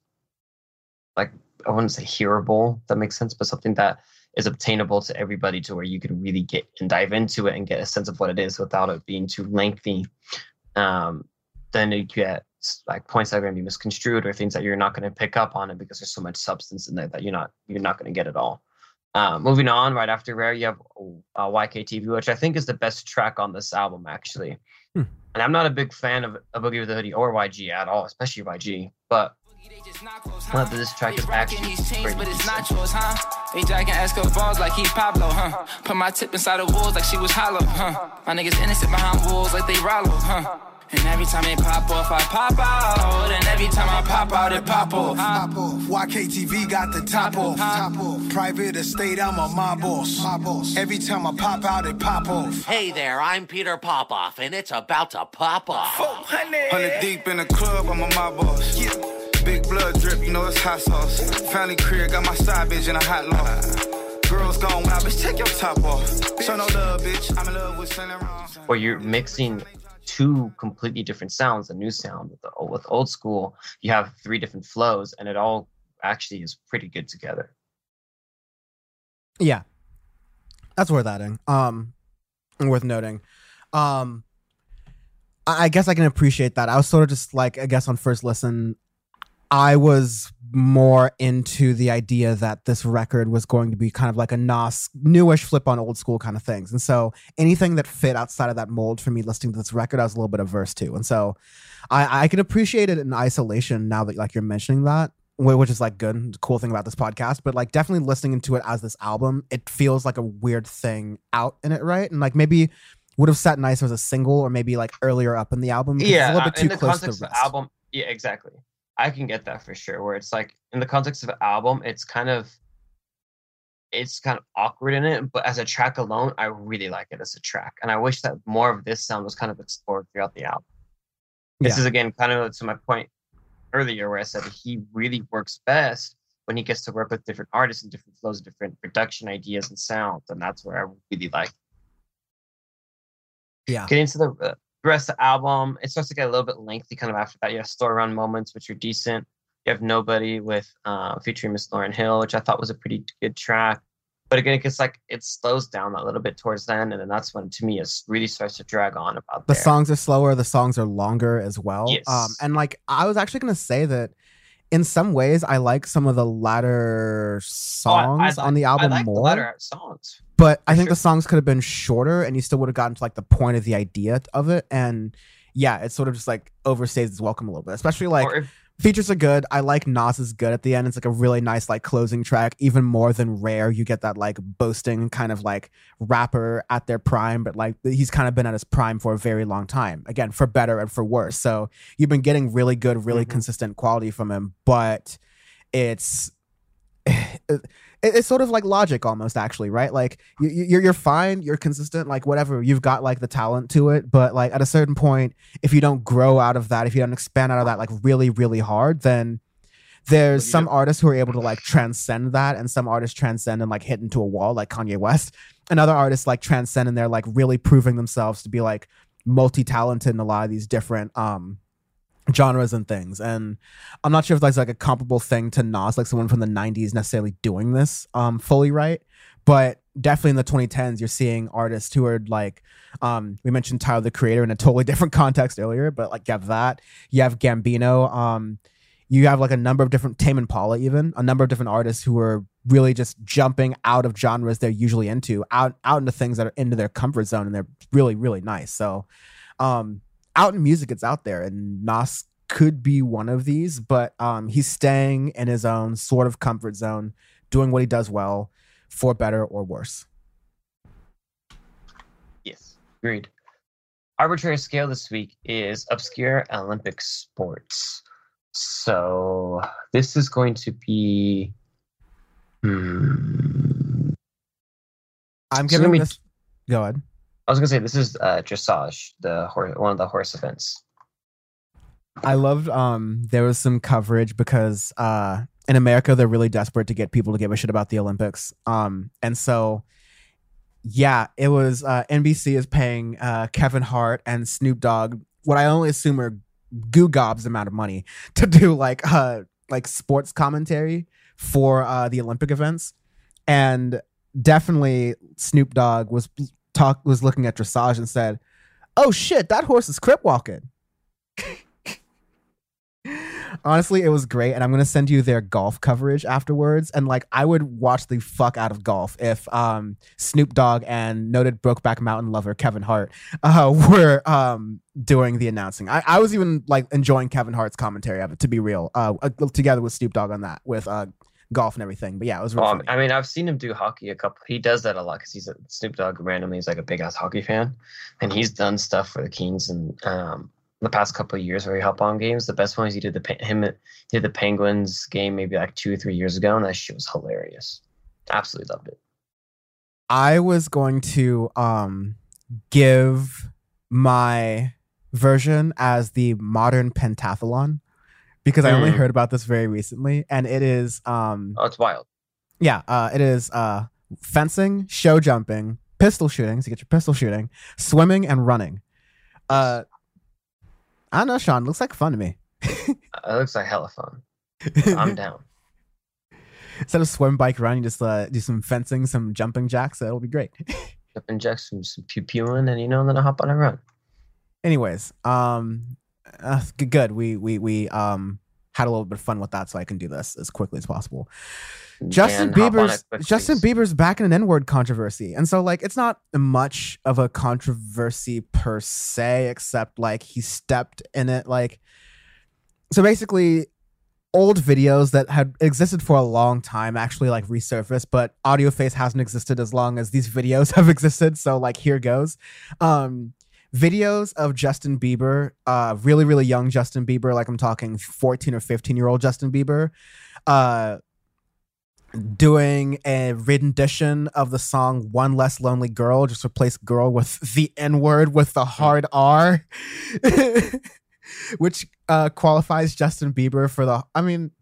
[SPEAKER 1] like, I wouldn't say hearable, if that makes sense, but something that is obtainable to everybody to where you can really get and dive into it and get a sense of what it is without it being too lengthy. Um, then you get like points that are going to be misconstrued or things that you're not going to pick up on it because there's so much substance in there that you're not you're not going to get it all. Uh, moving on, right after Rare, you have uh, Y K T V, which I think is the best track on this album, actually.
[SPEAKER 2] Hmm.
[SPEAKER 1] And I'm not a big fan of, of Boogie with the Hoodie or Y G at all, especially Y G. But I thought that this track is actually pretty
[SPEAKER 6] but it's
[SPEAKER 1] decent.
[SPEAKER 6] not yours, huh? They jacking Esco balls like he Pablo, huh? Put my tip inside the walls like she was hollow, huh? My niggas innocent behind walls like they Rollo, huh? And every time they pop off, I pop out. And every time I pop out, it pop off.
[SPEAKER 5] Pop off. Y K T V got the top off. Top off. Private estate, I'm a mob boss. Mob boss. Every time I pop out, it pop off.
[SPEAKER 7] Hey there, I'm Peter Popoff, and it's about to pop off.
[SPEAKER 8] Hundred deep in the club, I'm a mob boss. Yeah. Big blood drip, you know it's hot sauce. Family career, got my side bitch in a hot lot. Girls gone wild, bitch, take your top off. Show no love, bitch, I'm in love with Saint Laurent.
[SPEAKER 1] Or you're mixing two completely different sounds, a new sound with the, with old school. You have three different flows, and it all actually is pretty good together.
[SPEAKER 2] Yeah, that's worth adding. Um, and worth noting. Um, I, I guess I can appreciate that. I was sort of just like, I guess on first listen, I was more into the idea that this record was going to be kind of like a Nas newish flip on old school kind of things. And so anything that fit outside of that mold for me listening to this record, I was a little bit averse to. And so I, I can appreciate it in isolation now that like you're mentioning that, which is like good, cool thing about this podcast. But like definitely listening to it as this album, it feels like a weird thing out in it, right? And like maybe would have sat nice as a single or maybe like earlier up in the album.
[SPEAKER 1] Yeah,
[SPEAKER 2] it's a little bit
[SPEAKER 1] in
[SPEAKER 2] too
[SPEAKER 1] the
[SPEAKER 2] close to
[SPEAKER 1] context
[SPEAKER 2] the
[SPEAKER 1] of
[SPEAKER 2] rest.
[SPEAKER 1] the album, yeah, exactly. I can get that for sure. Where it's like in the context of an album, it's kind of it's kind of awkward in it, but as a track alone, I really like it as a track, and I wish that more of this sound was kind of explored throughout the album. This
[SPEAKER 2] Yeah.
[SPEAKER 1] is again kind of to my point earlier, where I said he really works best when he gets to work with different artists and different flows, different production ideas and sounds, and that's where I really like.
[SPEAKER 2] Yeah.
[SPEAKER 1] Getting to the uh, rest of the album, it starts to get a little bit lengthy kind of after that. You have Story Run Moments, which are decent. You have Nobody with uh, featuring Miss Lauryn Hill, which I thought was a pretty good track. But again, it gets like it slows down a little bit towards the end, and then that's when to me it really starts to drag on about
[SPEAKER 2] The
[SPEAKER 1] there.
[SPEAKER 2] songs are slower, the songs are longer as well.
[SPEAKER 1] Yes.
[SPEAKER 2] Um, and like I was actually gonna say that in some ways I like some of the latter
[SPEAKER 1] Oh, I-
[SPEAKER 2] songs
[SPEAKER 1] I
[SPEAKER 2] on the
[SPEAKER 1] like-
[SPEAKER 2] album
[SPEAKER 1] I like
[SPEAKER 2] more.
[SPEAKER 1] the latter songs.
[SPEAKER 2] But I
[SPEAKER 1] For
[SPEAKER 2] think
[SPEAKER 1] sure.
[SPEAKER 2] the songs could have been shorter and you still would have gotten to like the point of the idea of it. And yeah, it sort of just like overstays its welcome a little bit. Especially like
[SPEAKER 1] Or if,
[SPEAKER 2] features are good. I like Nas is good at the end. It's like a really nice like closing track. Even more than Rare, you get that like boasting kind of like rapper at their prime, but like he's kind of been at his prime for a very long time. Again, for better and for worse. So you've been getting really good, really
[SPEAKER 1] Mhm.
[SPEAKER 2] consistent quality from him, but it's it, it's sort of like Logic almost, actually, right? Like you, you're you're fine, you're consistent, like whatever, you've got like the talent to it, but like at a certain point, if you don't grow out of that, if you don't expand out of that like really really hard, then there's
[SPEAKER 1] What do you
[SPEAKER 2] some
[SPEAKER 1] do?
[SPEAKER 2] artists who are able to like transcend that, and some artists transcend and like hit into a wall, like Kanye West, and other artists like transcend and they're like really proving themselves to be like multi-talented in a lot of these different um genres and things. And I'm not sure if that's like a comparable thing to Nas, like someone from the nineties necessarily doing this um fully right, but definitely in the twenty tens you're seeing artists who are like um we mentioned Tyler the Creator in a totally different context earlier, but like you have that, you have Gambino, um you have like a number of different Tame Impala, even a number of different artists who are really just jumping out of genres they're usually into, out out into things that are into their comfort zone, and they're really really nice. So um out in music, it's out there, and Nas could be one of these, but um, he's staying in his own sort of comfort zone, doing what he does well, for better or worse.
[SPEAKER 1] yes, agreed. Arbitrary scale this week is obscure Olympic sports. So this is going to be. Hmm,
[SPEAKER 2] I'm
[SPEAKER 1] So
[SPEAKER 2] giving
[SPEAKER 1] let me-
[SPEAKER 2] this. Go ahead.
[SPEAKER 1] I was gonna say this is uh, dressage, the horse, one of the horse events.
[SPEAKER 2] I loved um there was some coverage because uh in America they're really desperate to get people to give a shit about the Olympics. Um and so yeah, it was uh N B C is paying uh Kevin Hart and Snoop Dogg what I only assume are goo gobs amount of money to do like uh like sports commentary for uh the Olympic events. And definitely Snoop Dogg was talk was looking at dressage and said, "Oh shit, that horse is crip walking." Honestly, it was great, and I'm gonna send you their golf coverage afterwards. And like, I would watch the fuck out of golf if um, Snoop Dogg and noted Brokeback Mountain lover Kevin Hart uh, were um, doing the announcing. I, I was even like enjoying Kevin Hart's commentary of it, to be real, uh, uh, together with Snoop Dogg on that with uh, golf and everything. But yeah, it was really
[SPEAKER 1] Um,
[SPEAKER 2] funny.
[SPEAKER 1] I mean, I've seen him do hockey a couple. He does that a lot because he's a Snoop Dogg. Randomly, he's like a big ass hockey fan, and he's done stuff for the Kings and um, the past couple of years where he helped on games. The best one is he did the Pe- him he did the Penguins game maybe like two or three years ago, and that shit was hilarious. Absolutely loved it.
[SPEAKER 2] I was going to um give my version as the modern pentathlon because I only
[SPEAKER 1] Mm.
[SPEAKER 2] heard about this very recently, and it is um
[SPEAKER 1] Oh, it's wild.
[SPEAKER 2] yeah uh it is uh fencing, show jumping, pistol shooting, so you get your pistol shooting, swimming, and running. Uh, I don't know, Sean. Looks like fun to me.
[SPEAKER 1] It looks like hella fun. I'm down.
[SPEAKER 2] Instead of swim, bike, run, you just uh, do some fencing, some jumping jacks. That'll be great.
[SPEAKER 1] Up inject some, some pew pewing, and you know, then I hop on a run.
[SPEAKER 2] Anyways, um, uh, g- good. We we we um had a little bit of fun with that, so I can do this as quickly as possible. Justin
[SPEAKER 1] Dan, hop on
[SPEAKER 2] Bieber's
[SPEAKER 1] it quick,
[SPEAKER 2] Justin
[SPEAKER 1] please.
[SPEAKER 2] Bieber's back in an N-word controversy, and so like it's not much of a controversy per se, except like he stepped in it. Like, so basically, old videos that had existed for a long time actually like resurfaced, but AudioFace hasn't existed as long as these videos have existed. So like here goes. Um, videos of Justin Bieber, uh, really really young Justin Bieber, like I'm talking fourteen or fifteen year old Justin Bieber, uh. doing a rendition of the song One Less Lonely Girl, just replace girl with the N-word with the hard R, which uh, qualifies Justin Bieber for the, I mean,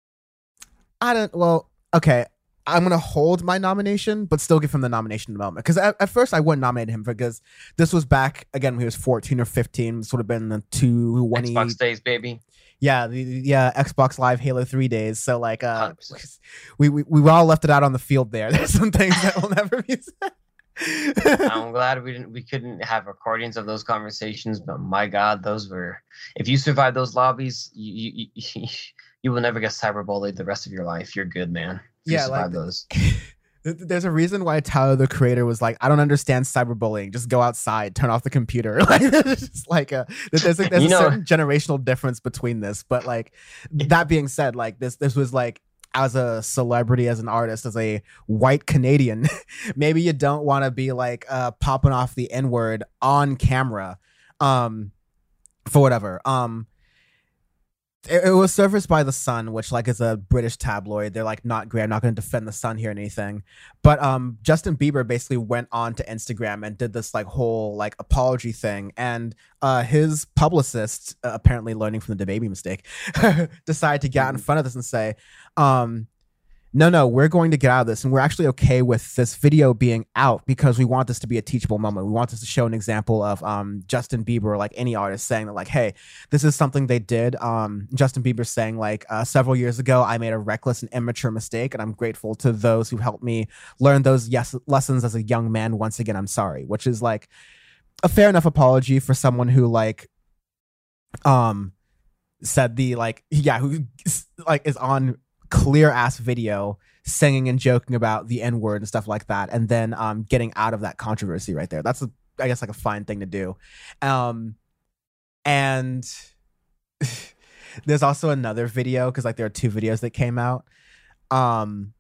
[SPEAKER 2] I don't, well, okay, I'm going to hold my nomination, but still give him the nomination in the moment. Because at, at first I wouldn't nominate him because this was back, again, when he was fourteen or fifteen, this would have been the two twenty
[SPEAKER 1] Xbox days, baby.
[SPEAKER 2] yeah, the, the- yeah, Xbox Live Halo three days. So like, uh,
[SPEAKER 1] one hundred percent.
[SPEAKER 2] we, we we all left it out on the field there. There's some things that will never be said.
[SPEAKER 1] I'm glad we didn't we couldn't have recordings of those conversations, but my God, those were. If you survive those lobbies, you you, you, you will never get cyberbullied the rest of your life. You're good, man. If
[SPEAKER 2] Yeah,
[SPEAKER 1] you
[SPEAKER 2] like
[SPEAKER 1] survive
[SPEAKER 2] the-
[SPEAKER 1] those.
[SPEAKER 2] There's a reason why Tyler the Creator was like, I don't understand cyberbullying. Just go outside, turn off the computer. Like, it's just like a there's a, there's
[SPEAKER 1] You
[SPEAKER 2] a
[SPEAKER 1] know-
[SPEAKER 2] certain generational difference between this. But like that being said, like this this was like as a celebrity, as an artist, as a white Canadian, maybe you don't want to be like uh, popping off the N word on camera, um, for whatever. Um, it, it was surfaced by The Sun, which like is a British tabloid. They're like, not great. I'm not going to defend The Sun here or anything. But um, Justin Bieber basically went on to Instagram and did this like whole like apology thing, and uh, his publicist, uh, apparently learning from the DaBaby mistake, decided to get out in front of this and say, um, no, no, we're going to get out of this, and we're actually okay with this video being out because we want this to be a teachable moment. We want this to show an example of um, Justin Bieber, or like any artist, saying that like, hey, this is something they did. Um, Justin Bieber saying like, uh, several years ago, I made a reckless and immature mistake, and I'm grateful to those who helped me learn those yes lessons as a young man. Once again, I'm sorry, which is like a fair enough apology for someone who like, um, said the like, yeah, who like is on clear ass video singing and joking about the N word and stuff like that, and then um getting out of that controversy right there. That's a, I guess like a fine thing to do. Um, and there's also another video because like there are two videos that came out. Um,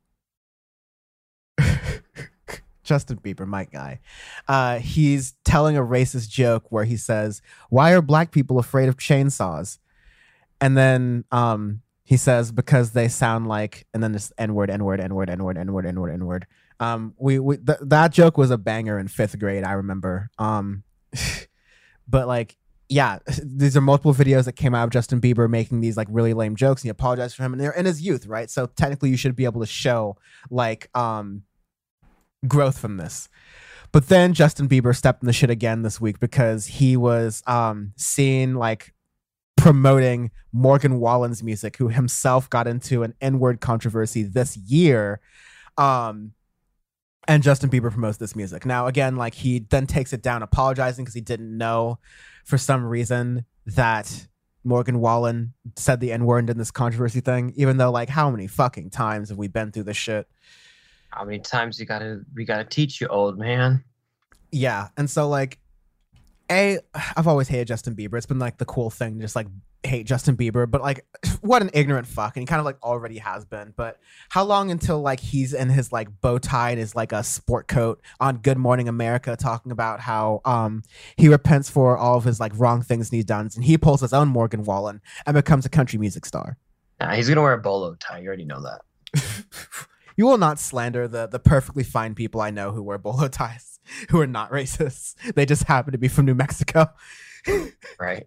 [SPEAKER 2] Justin Bieber, my guy, uh, he's telling a racist joke where he says, "Why are black people afraid of chainsaws?" And then um. He says, because they sound like, and then this N word, N word, N word, N word, N word, N word, N word. Um, we, we th- that joke was a banger in fifth grade, I remember. Um, but like, yeah, these are multiple videos that came out of Justin Bieber making these like really lame jokes, and he apologized for him, and they're in his youth, right? So technically, you should be able to show like um growth from this. But then Justin Bieber stepped in the shit again this week because he was um seen like promoting Morgan Wallen's music, who himself got into an N-word controversy this year. Um, and Justin Bieber promotes this music. Now, again, like he then takes it down, apologizing because he didn't know for some reason that Morgan Wallen said the N-word and did this controversy thing, even though like how many fucking times have we been through this shit?
[SPEAKER 1] How many times you gotta we gotta teach you, old man?
[SPEAKER 2] Yeah. And so like, A, I've always hated Justin Bieber. It's been like the cool thing to just like hate Justin Bieber, but like, what an ignorant fuck, and he kind of like already has been. But how long until like he's in his like bow tie and his like a sport coat on Good Morning America, talking about how um he repents for all of his like wrong things he's done, and he pulls his own Morgan Wallen and becomes a country music star.
[SPEAKER 1] Nah, he's gonna wear a bolo tie. You already know that.
[SPEAKER 2] You will not slander the the perfectly fine people I know who wear bolo ties, who are not racist. They just happen to be from New Mexico.
[SPEAKER 1] Right.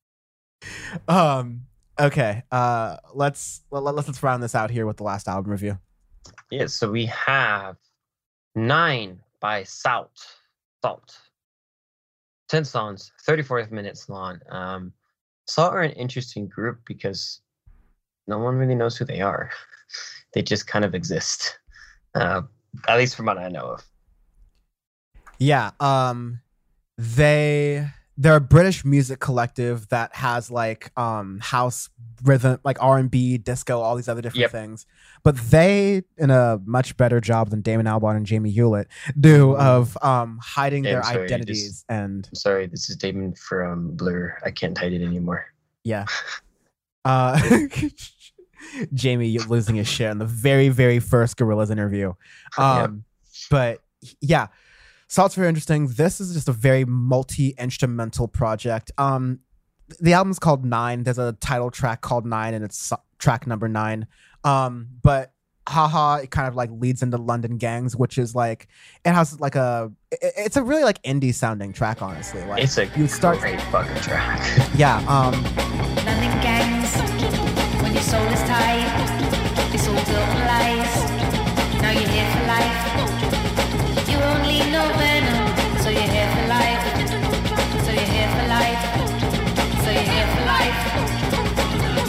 [SPEAKER 2] Um. Okay. Uh. Let's let, let's let's round this out here with the last album review.
[SPEAKER 1] Yeah. So we have Nine by Salt. Salt. Ten songs, thirty-four minutes long. Um, Salt are an interesting group because no one really knows who they are. They just kind of exist, uh, at least from what I know of.
[SPEAKER 2] Yeah. Um. They. They're a British music collective that has like um house rhythm, like R and B, disco, all these other different
[SPEAKER 1] Yep.
[SPEAKER 2] things. But they, in a much better job than Damon Albarn and Jamie Hewlett do, of um hiding
[SPEAKER 1] Yeah,
[SPEAKER 2] their
[SPEAKER 1] I'm sorry, you
[SPEAKER 2] identities.
[SPEAKER 1] just-
[SPEAKER 2] And
[SPEAKER 1] I'm sorry, this is Damon from Blur. I can't hide it anymore.
[SPEAKER 2] yeah, uh, Jamie losing his shit in the very, very first Gorillaz interview. Um, but yeah. Salt's very interesting. This is just a very multi-instrumental project. Um, the album's called Nine. There's a title track called Nine, and it's so- track number nine. Um, but Haha, it kind of like leads into London Gangs, which is like it has like a it, it's a really like indie sounding track, honestly. Like
[SPEAKER 1] It's a
[SPEAKER 2] you start,
[SPEAKER 1] great fucking track.
[SPEAKER 2] yeah. Um,
[SPEAKER 9] London gangs, when your soul is tied, it's all built on lies. Now you're here for life. You only know venom, so you're here for life. So you're here for life. So you're here for life.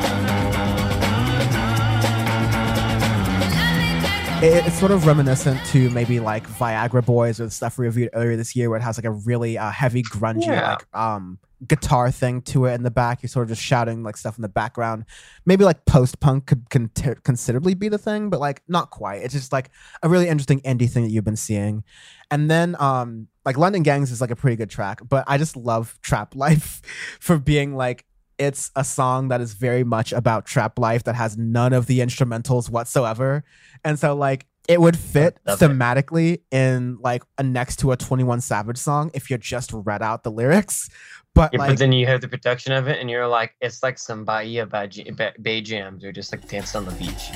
[SPEAKER 2] it, it's sort of reminiscent to maybe like Viagra Boys or the stuff we reviewed earlier this year, where it has like a really uh, heavy grungy
[SPEAKER 1] Yeah.
[SPEAKER 2] like um guitar thing to it in the back. You're sort of just shouting like stuff in the background. Maybe like post punk could con- considerably be the thing, but like not quite. It's just like a really interesting indie thing that you've been seeing. And then um like London Gangs is like a pretty good track, but I just love Trap Life for being like it's a song that is very much about trap life that has none of the instrumentals whatsoever. And so like it would fit
[SPEAKER 1] Love it.
[SPEAKER 2] thematically in like a next to a twenty-one Savage song if you just read out the lyrics. But
[SPEAKER 1] Yeah,
[SPEAKER 2] like
[SPEAKER 1] but then you have the production of it, and you're like, it's like some Bahia Bay, J- Ba- Bay jams, or just like dancing on the beach.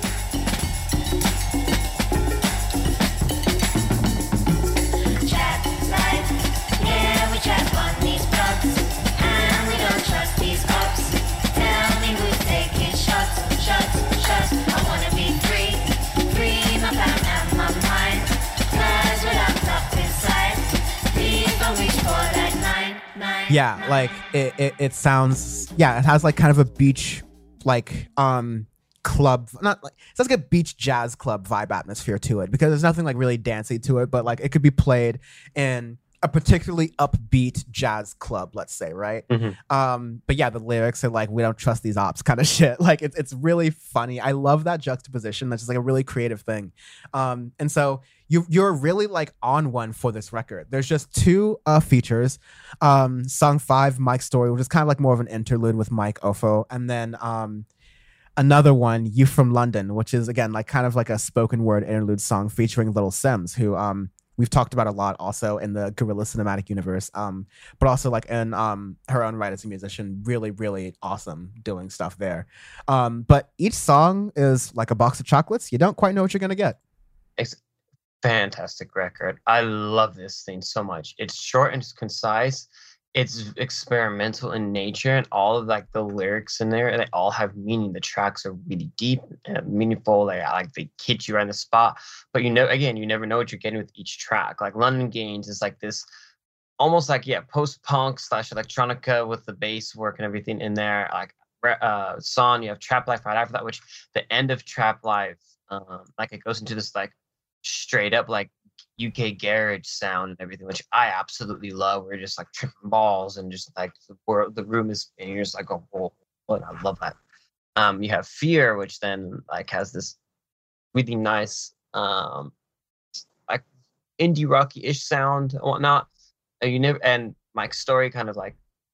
[SPEAKER 9] Chat life, yeah, we chat on these blogs, and we don't trust these cops. Tell me who's taking shots, shots, shots. I wanna be free, free my plan and my mind. Cause we're locked up inside. Please don't reach for that nine, nine.
[SPEAKER 2] yeah, like it, it it sounds yeah, it has like kind of a beach like um club, not like it's like a beach jazz club vibe atmosphere to it, because there's nothing like really dancey to it, but like it could be played in a particularly upbeat jazz club, let's say, right?
[SPEAKER 1] Mhm.
[SPEAKER 2] Um, but yeah, the lyrics are like, we don't trust these ops kind of shit. Like it's it's really funny. I love that juxtaposition. That's just like a really creative thing. Um, and so you you're really like on one for this record. There's just two uh features. Um, song five, Mike's Story, which is kind of like more of an interlude with Mike Ofo, and then um another one, You From London, which is again like kind of like a spoken word interlude song featuring Little Sims, who um we've talked about a lot also in the Gorilla Cinematic Universe, um, but also like in um her own right as a musician, really, really awesome doing stuff there. Um, but each song is like a box of chocolates. You don't quite know what you're gonna get.
[SPEAKER 1] It's fantastic record. I love this thing so much. It's short and it's concise. It's experimental in nature, and all of like the lyrics in there, they all have meaning. The tracks are really deep and meaningful. They like they hit you right in the spot. But you know, again, you never know what you're getting with each track. Like London Games is like this, almost like yeah, post punk slash electronica with the bass work and everything in there. Like uh, song, you have Trap Life right after that, which the end of Trap Life, um, like it goes into this like straight up like U K garage sound and everything, which I absolutely love. We're just like tripping balls and just like the world, the room is, and you're just like, oh, whoa, whoa, I love that. Um, you have Fear, which then like has this really nice, um, like indie rocky ish sound and whatnot. And you never, and Mike's Story kind of like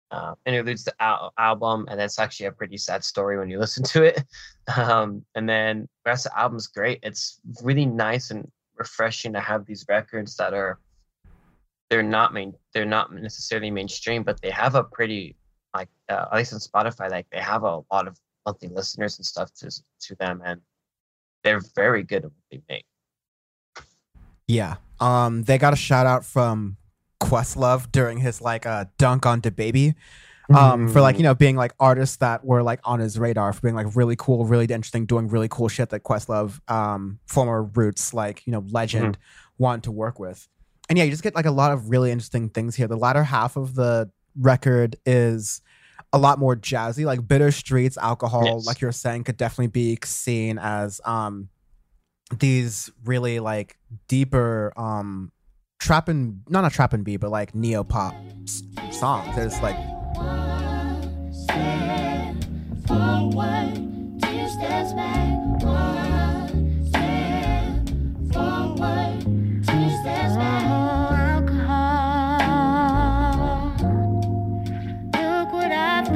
[SPEAKER 1] uh, interludes the al- album, and that's actually a pretty sad story when you listen to it. Um, and then the rest of the album's great. It's really nice and refreshing to have these records that are they're not main they're not necessarily mainstream, but they have a pretty like uh, at least on Spotify, like they have a lot of monthly listeners and stuff to to them, and they're very good at what they make.
[SPEAKER 2] Yeah. Um, they got a shout out from Questlove during his like uh dunk on DaBaby. Um, for like, you know, being like artists that were like on his radar for being like really cool, really interesting, doing really cool shit that Questlove, um, former Roots, like, you know, legend mm-hmm. wanted to work with. And yeah, you just get like a lot of really interesting things here. The latter half of the record is a lot more jazzy, like Bitter Streets, Alcohol, yes. like you're saying, could definitely be seen as um these really like deeper um trap and not not trap and B, but like neo pop s- songs. There's like
[SPEAKER 9] one step forward, two steps back. One step forward, two steps back. Alcohol, look what I've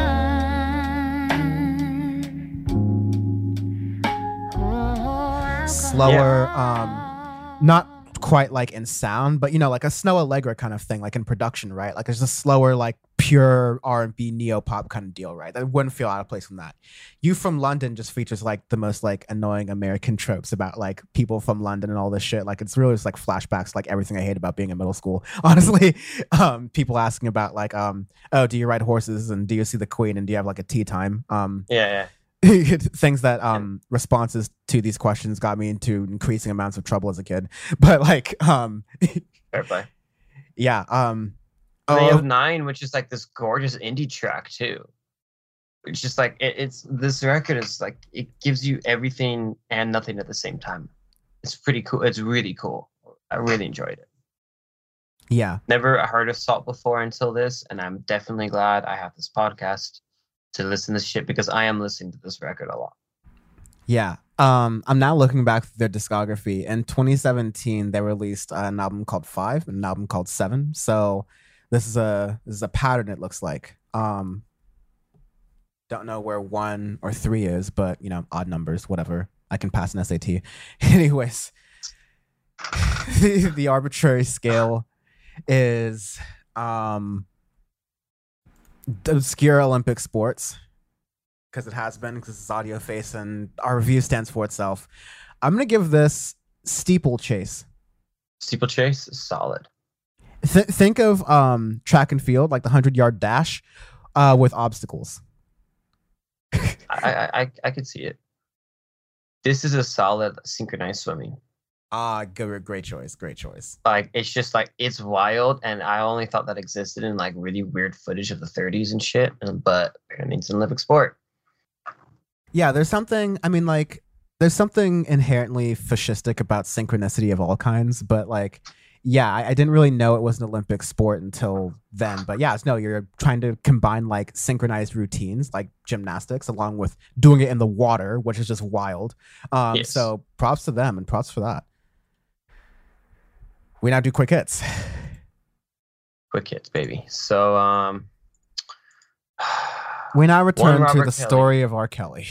[SPEAKER 9] done. Oh,
[SPEAKER 2] slower, yeah. um, not quite like in sound, but you know, like a Snow Allegra kind of thing, like in production, right? Like it's a slower, like pure R and B neo pop kind of deal, right? That wouldn't feel out of place from that. You From London just features like the most like annoying American tropes about like people from London and all this shit. Like it's really just like flashbacks, like everything I hate about being in middle school. Honestly, um, people asking about like, um, oh, do you ride horses and do you see the Queen and do you have like a tea time? Um,
[SPEAKER 1] yeah, yeah.
[SPEAKER 2] Things that um responses to these questions got me into increasing amounts of trouble as a kid, but like um
[SPEAKER 1] fair play.
[SPEAKER 2] Yeah. Um
[SPEAKER 1] they have Nine, which is like this gorgeous indie track too. It's just like it, it's this record is like it gives you everything and nothing at the same time. It's pretty cool. It's really cool. I really enjoyed it.
[SPEAKER 2] Yeah.
[SPEAKER 1] Never heard of Salt before until this, and I'm definitely glad I have this podcast to listen to this shit because I am listening to this record a lot.
[SPEAKER 2] Yeah. Um, I'm now looking back through their discography. In twenty seventeen, they released an album called Five and an album called Seven. So this is a this is a pattern, it looks like. Um, don't know where one or three is, but you know, odd numbers, whatever. I can pass an S A T. Anyways, the, the arbitrary scale is um obscure Olympic sports, because it has been, because it's Audio Face and our review stands for itself. I'm gonna give this Steeplechase.
[SPEAKER 1] Steeplechase is solid.
[SPEAKER 2] Th- think of um track and field, like the hundred yard dash, uh, with obstacles.
[SPEAKER 1] I, I I I could see it. This is a solid synchronized swimming.
[SPEAKER 2] Ah, good, great choice, great choice.
[SPEAKER 1] Like it's just like it's wild, and I only thought that existed in like really weird footage of the thirties and shit. But apparently it's an Olympic sport.
[SPEAKER 2] Yeah, there's something. I mean, like there's something inherently fascistic about synchronicity of all kinds. But like, yeah, I, I didn't really know it was an Olympic sport until then. But yeah, it's no, you're trying to combine like synchronized routines, like gymnastics, along with doing it in the water, which is just wild. Um,
[SPEAKER 1] yes.
[SPEAKER 2] So props to them and props for that. We now do quick hits.
[SPEAKER 1] Quick hits, baby. So, um,
[SPEAKER 2] we now return to
[SPEAKER 1] Robert
[SPEAKER 2] the
[SPEAKER 1] Kelly.
[SPEAKER 2] story of R. Kelly.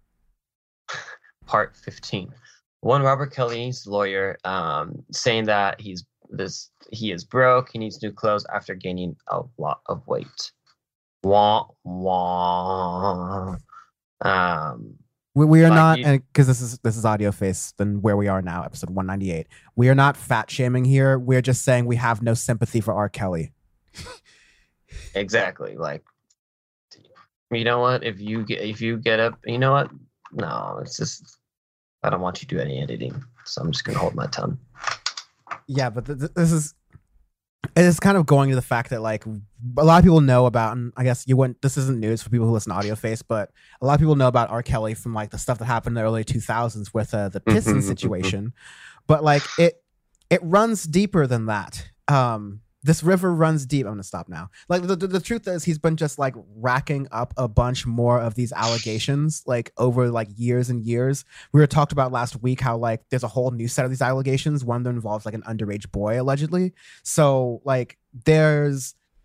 [SPEAKER 1] Part fifteen. One Robert Kelly's lawyer, um, saying that he's this he is broke. He needs new clothes after gaining a lot of weight. Wah wah. Um.
[SPEAKER 2] We, we are
[SPEAKER 1] Like
[SPEAKER 2] not,
[SPEAKER 1] you-
[SPEAKER 2] because this is this is Audio Face, then where we are now, episode one ninety-eight. We are not fat shaming here. We're just saying we have no sympathy for R. Kelly.
[SPEAKER 1] Exactly. Like, you know what? If you get if you get up, you know what? No, it's just I don't want you to do any editing, so I'm just gonna hold my tongue.
[SPEAKER 2] Yeah, but th- th- this is it is kind of going to the fact that like a lot of people know about, and I guess you wouldn't. This isn't news for people who listen to Audio Face, but a lot of people know about R. Kelly from like the stuff that happened in the early two thousands with uh, the Piston situation. But like it, it runs deeper than that. Um, this river runs deep. I'm gonna stop now. Like the, the the truth is, he's been just like racking up a bunch more of these allegations, like over like years and years. We were talked about last week how like there's a whole new set of these allegations. One that involves like an underage boy allegedly. So like there's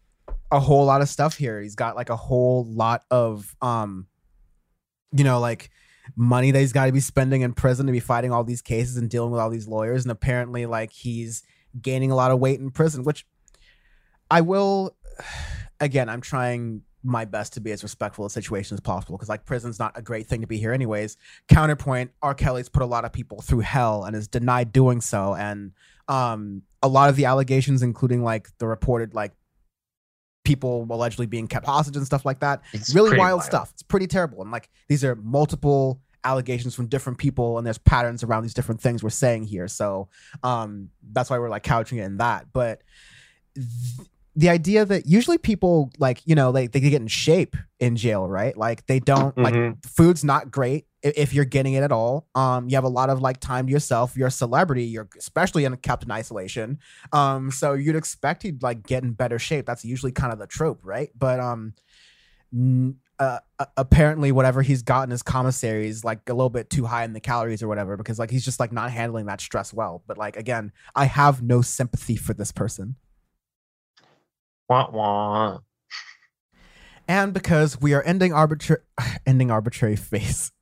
[SPEAKER 2] a whole lot of stuff here. He's got like a whole lot of, um, you know, like money that he's got to be spending in prison to be fighting all these cases and dealing with all these lawyers. And apparently, like, he's gaining a lot of weight in prison, which I will, again, I'm trying my best to be as respectful of the situation as possible, because like prison's not a great thing to be here anyways. Counterpoint, R. Kelly's put a lot of people through hell and is denied doing so. And um, a lot of the allegations, including like the reported like people allegedly being kept hostage and stuff like that,
[SPEAKER 1] It's
[SPEAKER 2] really
[SPEAKER 1] pretty
[SPEAKER 2] wild,
[SPEAKER 1] wild.
[SPEAKER 2] stuff. It's pretty terrible. And like these are multiple allegations from different people, and there's patterns around these different things we're saying here. So um, that's why we're like couching it in that. But th- the idea that usually people like, you know, like they get in shape in jail, right? Like they don't
[SPEAKER 1] Mhm.
[SPEAKER 2] like food's not great i- if you're getting it at all. Um, you have a lot of like time to yourself. You're a celebrity. You're especially in kept in isolation. Um, so you'd expect you'd like get in better shape. That's usually kind of the trope, right? But um, n- uh, uh, apparently whatever he's got in his commissary is like a little bit too high in the calories or whatever, because like he's just like not handling that stress well. But like again, I have no sympathy for this person.
[SPEAKER 1] Wah, wah.
[SPEAKER 2] And because we are ending arbitrary, ending arbitrary face.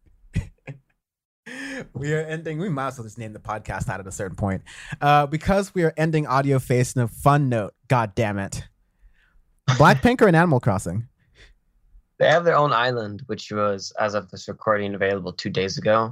[SPEAKER 2] we are ending. We might as well just name the podcast that at a certain point. Uh, because we are ending Audio Face in a fun note. God damn it! Blackpink or an Animal Crossing?
[SPEAKER 1] They have their own island, which was, as of this recording, available two days ago.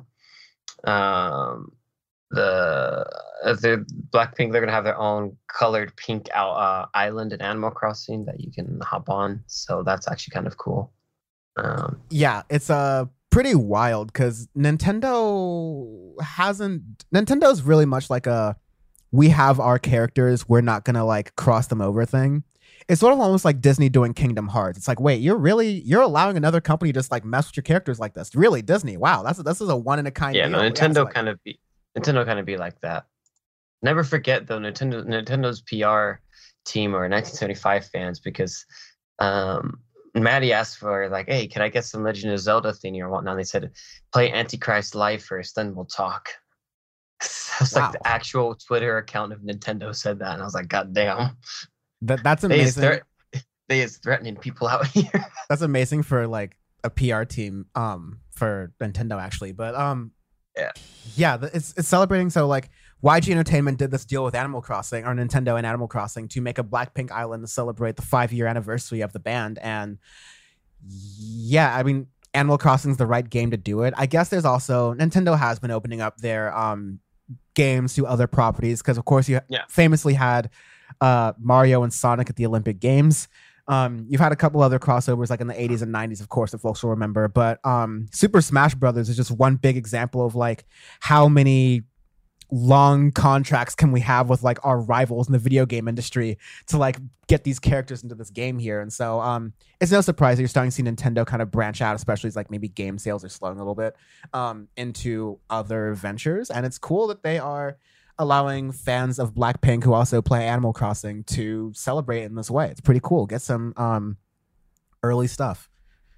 [SPEAKER 1] Um, the uh, the Blackpink, they're gonna have their own colored pink out, uh, island in Animal Crossing that you can hop on. So that's actually kind of cool. Um,
[SPEAKER 2] Yeah, it's uh, pretty wild because Nintendo hasn't. Nintendo's really much like a we have our characters, we're not gonna like cross them over thing. It's sort of almost like Disney doing Kingdom Hearts. It's like, wait, you're really you're allowing another company to just like mess with your characters like this? Really, Disney? Wow, that's this is a one in a kind.
[SPEAKER 1] yeah,
[SPEAKER 2] deal.
[SPEAKER 1] no, Nintendo
[SPEAKER 2] so, like,
[SPEAKER 1] kind of be Nintendo kind of be like that. Never forget though, Nintendo Nintendo's P R team are nineteen seventy-five fans, because um, Maddie asked for like, hey, can I get some Legend of Zelda thing or whatnot? And they said, play Antichrist live first, then we'll talk. It's
[SPEAKER 2] Wow.
[SPEAKER 1] like the actual Twitter account of Nintendo said that, and I was like, God damn.
[SPEAKER 2] that that's
[SPEAKER 1] They is,
[SPEAKER 2] amazing.
[SPEAKER 1] threat- they is threatening people out here.
[SPEAKER 2] That's amazing for like a P R team um for Nintendo actually. But um
[SPEAKER 1] Yeah.
[SPEAKER 2] yeah, th- it's it's celebrating. So like Y G Entertainment did this deal with Animal Crossing or Nintendo and Animal Crossing to make a Blackpink island to celebrate the five year anniversary of the band. And yeah, I mean Animal Crossing's the right game to do it. I guess there's also Nintendo has been opening up their um games to other properties, because of course you
[SPEAKER 1] Yeah.
[SPEAKER 2] famously had uh Mario and Sonic at the Olympic Games. Um, you've had a couple other crossovers like in the eighties and nineties, of course, that folks will remember. But um, Super Smash Brothers is just one big example of like how many long contracts can we have with like our rivals in the video game industry to like get these characters into this game here. And so um, it's no surprise that you're starting to see Nintendo kind of branch out, especially as like maybe game sales are slowing a little bit, um, into other ventures. And it's cool that they are allowing fans of Blackpink who also play Animal Crossing to celebrate in this way. It's pretty cool. Get some um early stuff.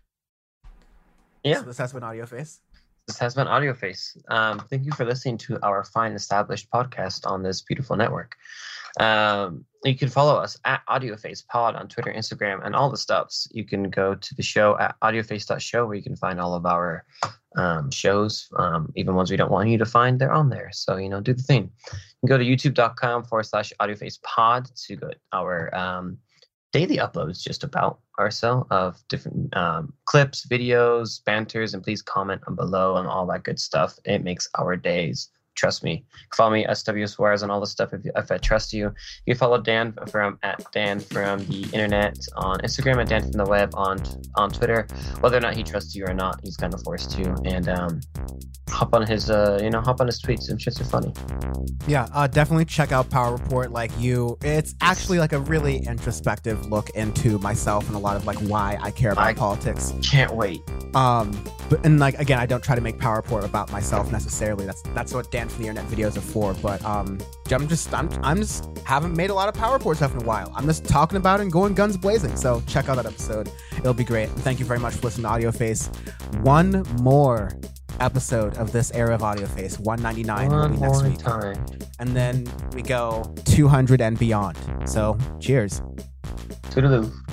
[SPEAKER 1] Yeah.
[SPEAKER 2] So this has been Audio Face.
[SPEAKER 1] This has been Audio Face. Um, thank you for listening to our fine established podcast on this beautiful network. Um, you can follow us at Audio Face Pod on Twitter, Instagram, and all the stuffs. You can go to the show at audioface dot show, where you can find all of our um, shows, um, even ones we don't want you to find. They're on there. So, you know, do the thing. You can go to youtube.com forward slash audioface pod to go our um, daily uploads just about or so of different um, clips, videos, banters, and please comment on below and all that good stuff. It makes our days. Trust me. Follow me, S W Suarez, and all the stuff if, if I trust you. You can follow Dan from at Dan from the internet on Instagram, and Dan from the web on on Twitter. Whether or not he trusts you or not, he's kind of forced to. And um, hop on his uh, you know, hop on his tweets. Some shits are funny.
[SPEAKER 2] Yeah, uh, definitely check out Power Report. Like you, it's actually like a really introspective look into myself and a lot of like why I care about
[SPEAKER 1] I
[SPEAKER 2] politics.
[SPEAKER 1] Can't wait.
[SPEAKER 2] Um, but and like again, I don't try to make Power Report about myself necessarily. That's that's what Dan from the internet videos are for. But um, I'm just I'm I'm just haven't made a lot of Power Report stuff in a while. I'm just talking about it and going guns blazing. So check out that episode. It'll be great. And thank you very much for listening to Audio Face. One more episode of this era of Audio Face, one ninety-nine, will
[SPEAKER 1] One
[SPEAKER 2] be next
[SPEAKER 1] more
[SPEAKER 2] week,
[SPEAKER 1] time.
[SPEAKER 2] and then we go two hundred and beyond. So cheers.
[SPEAKER 1] Toodaloo.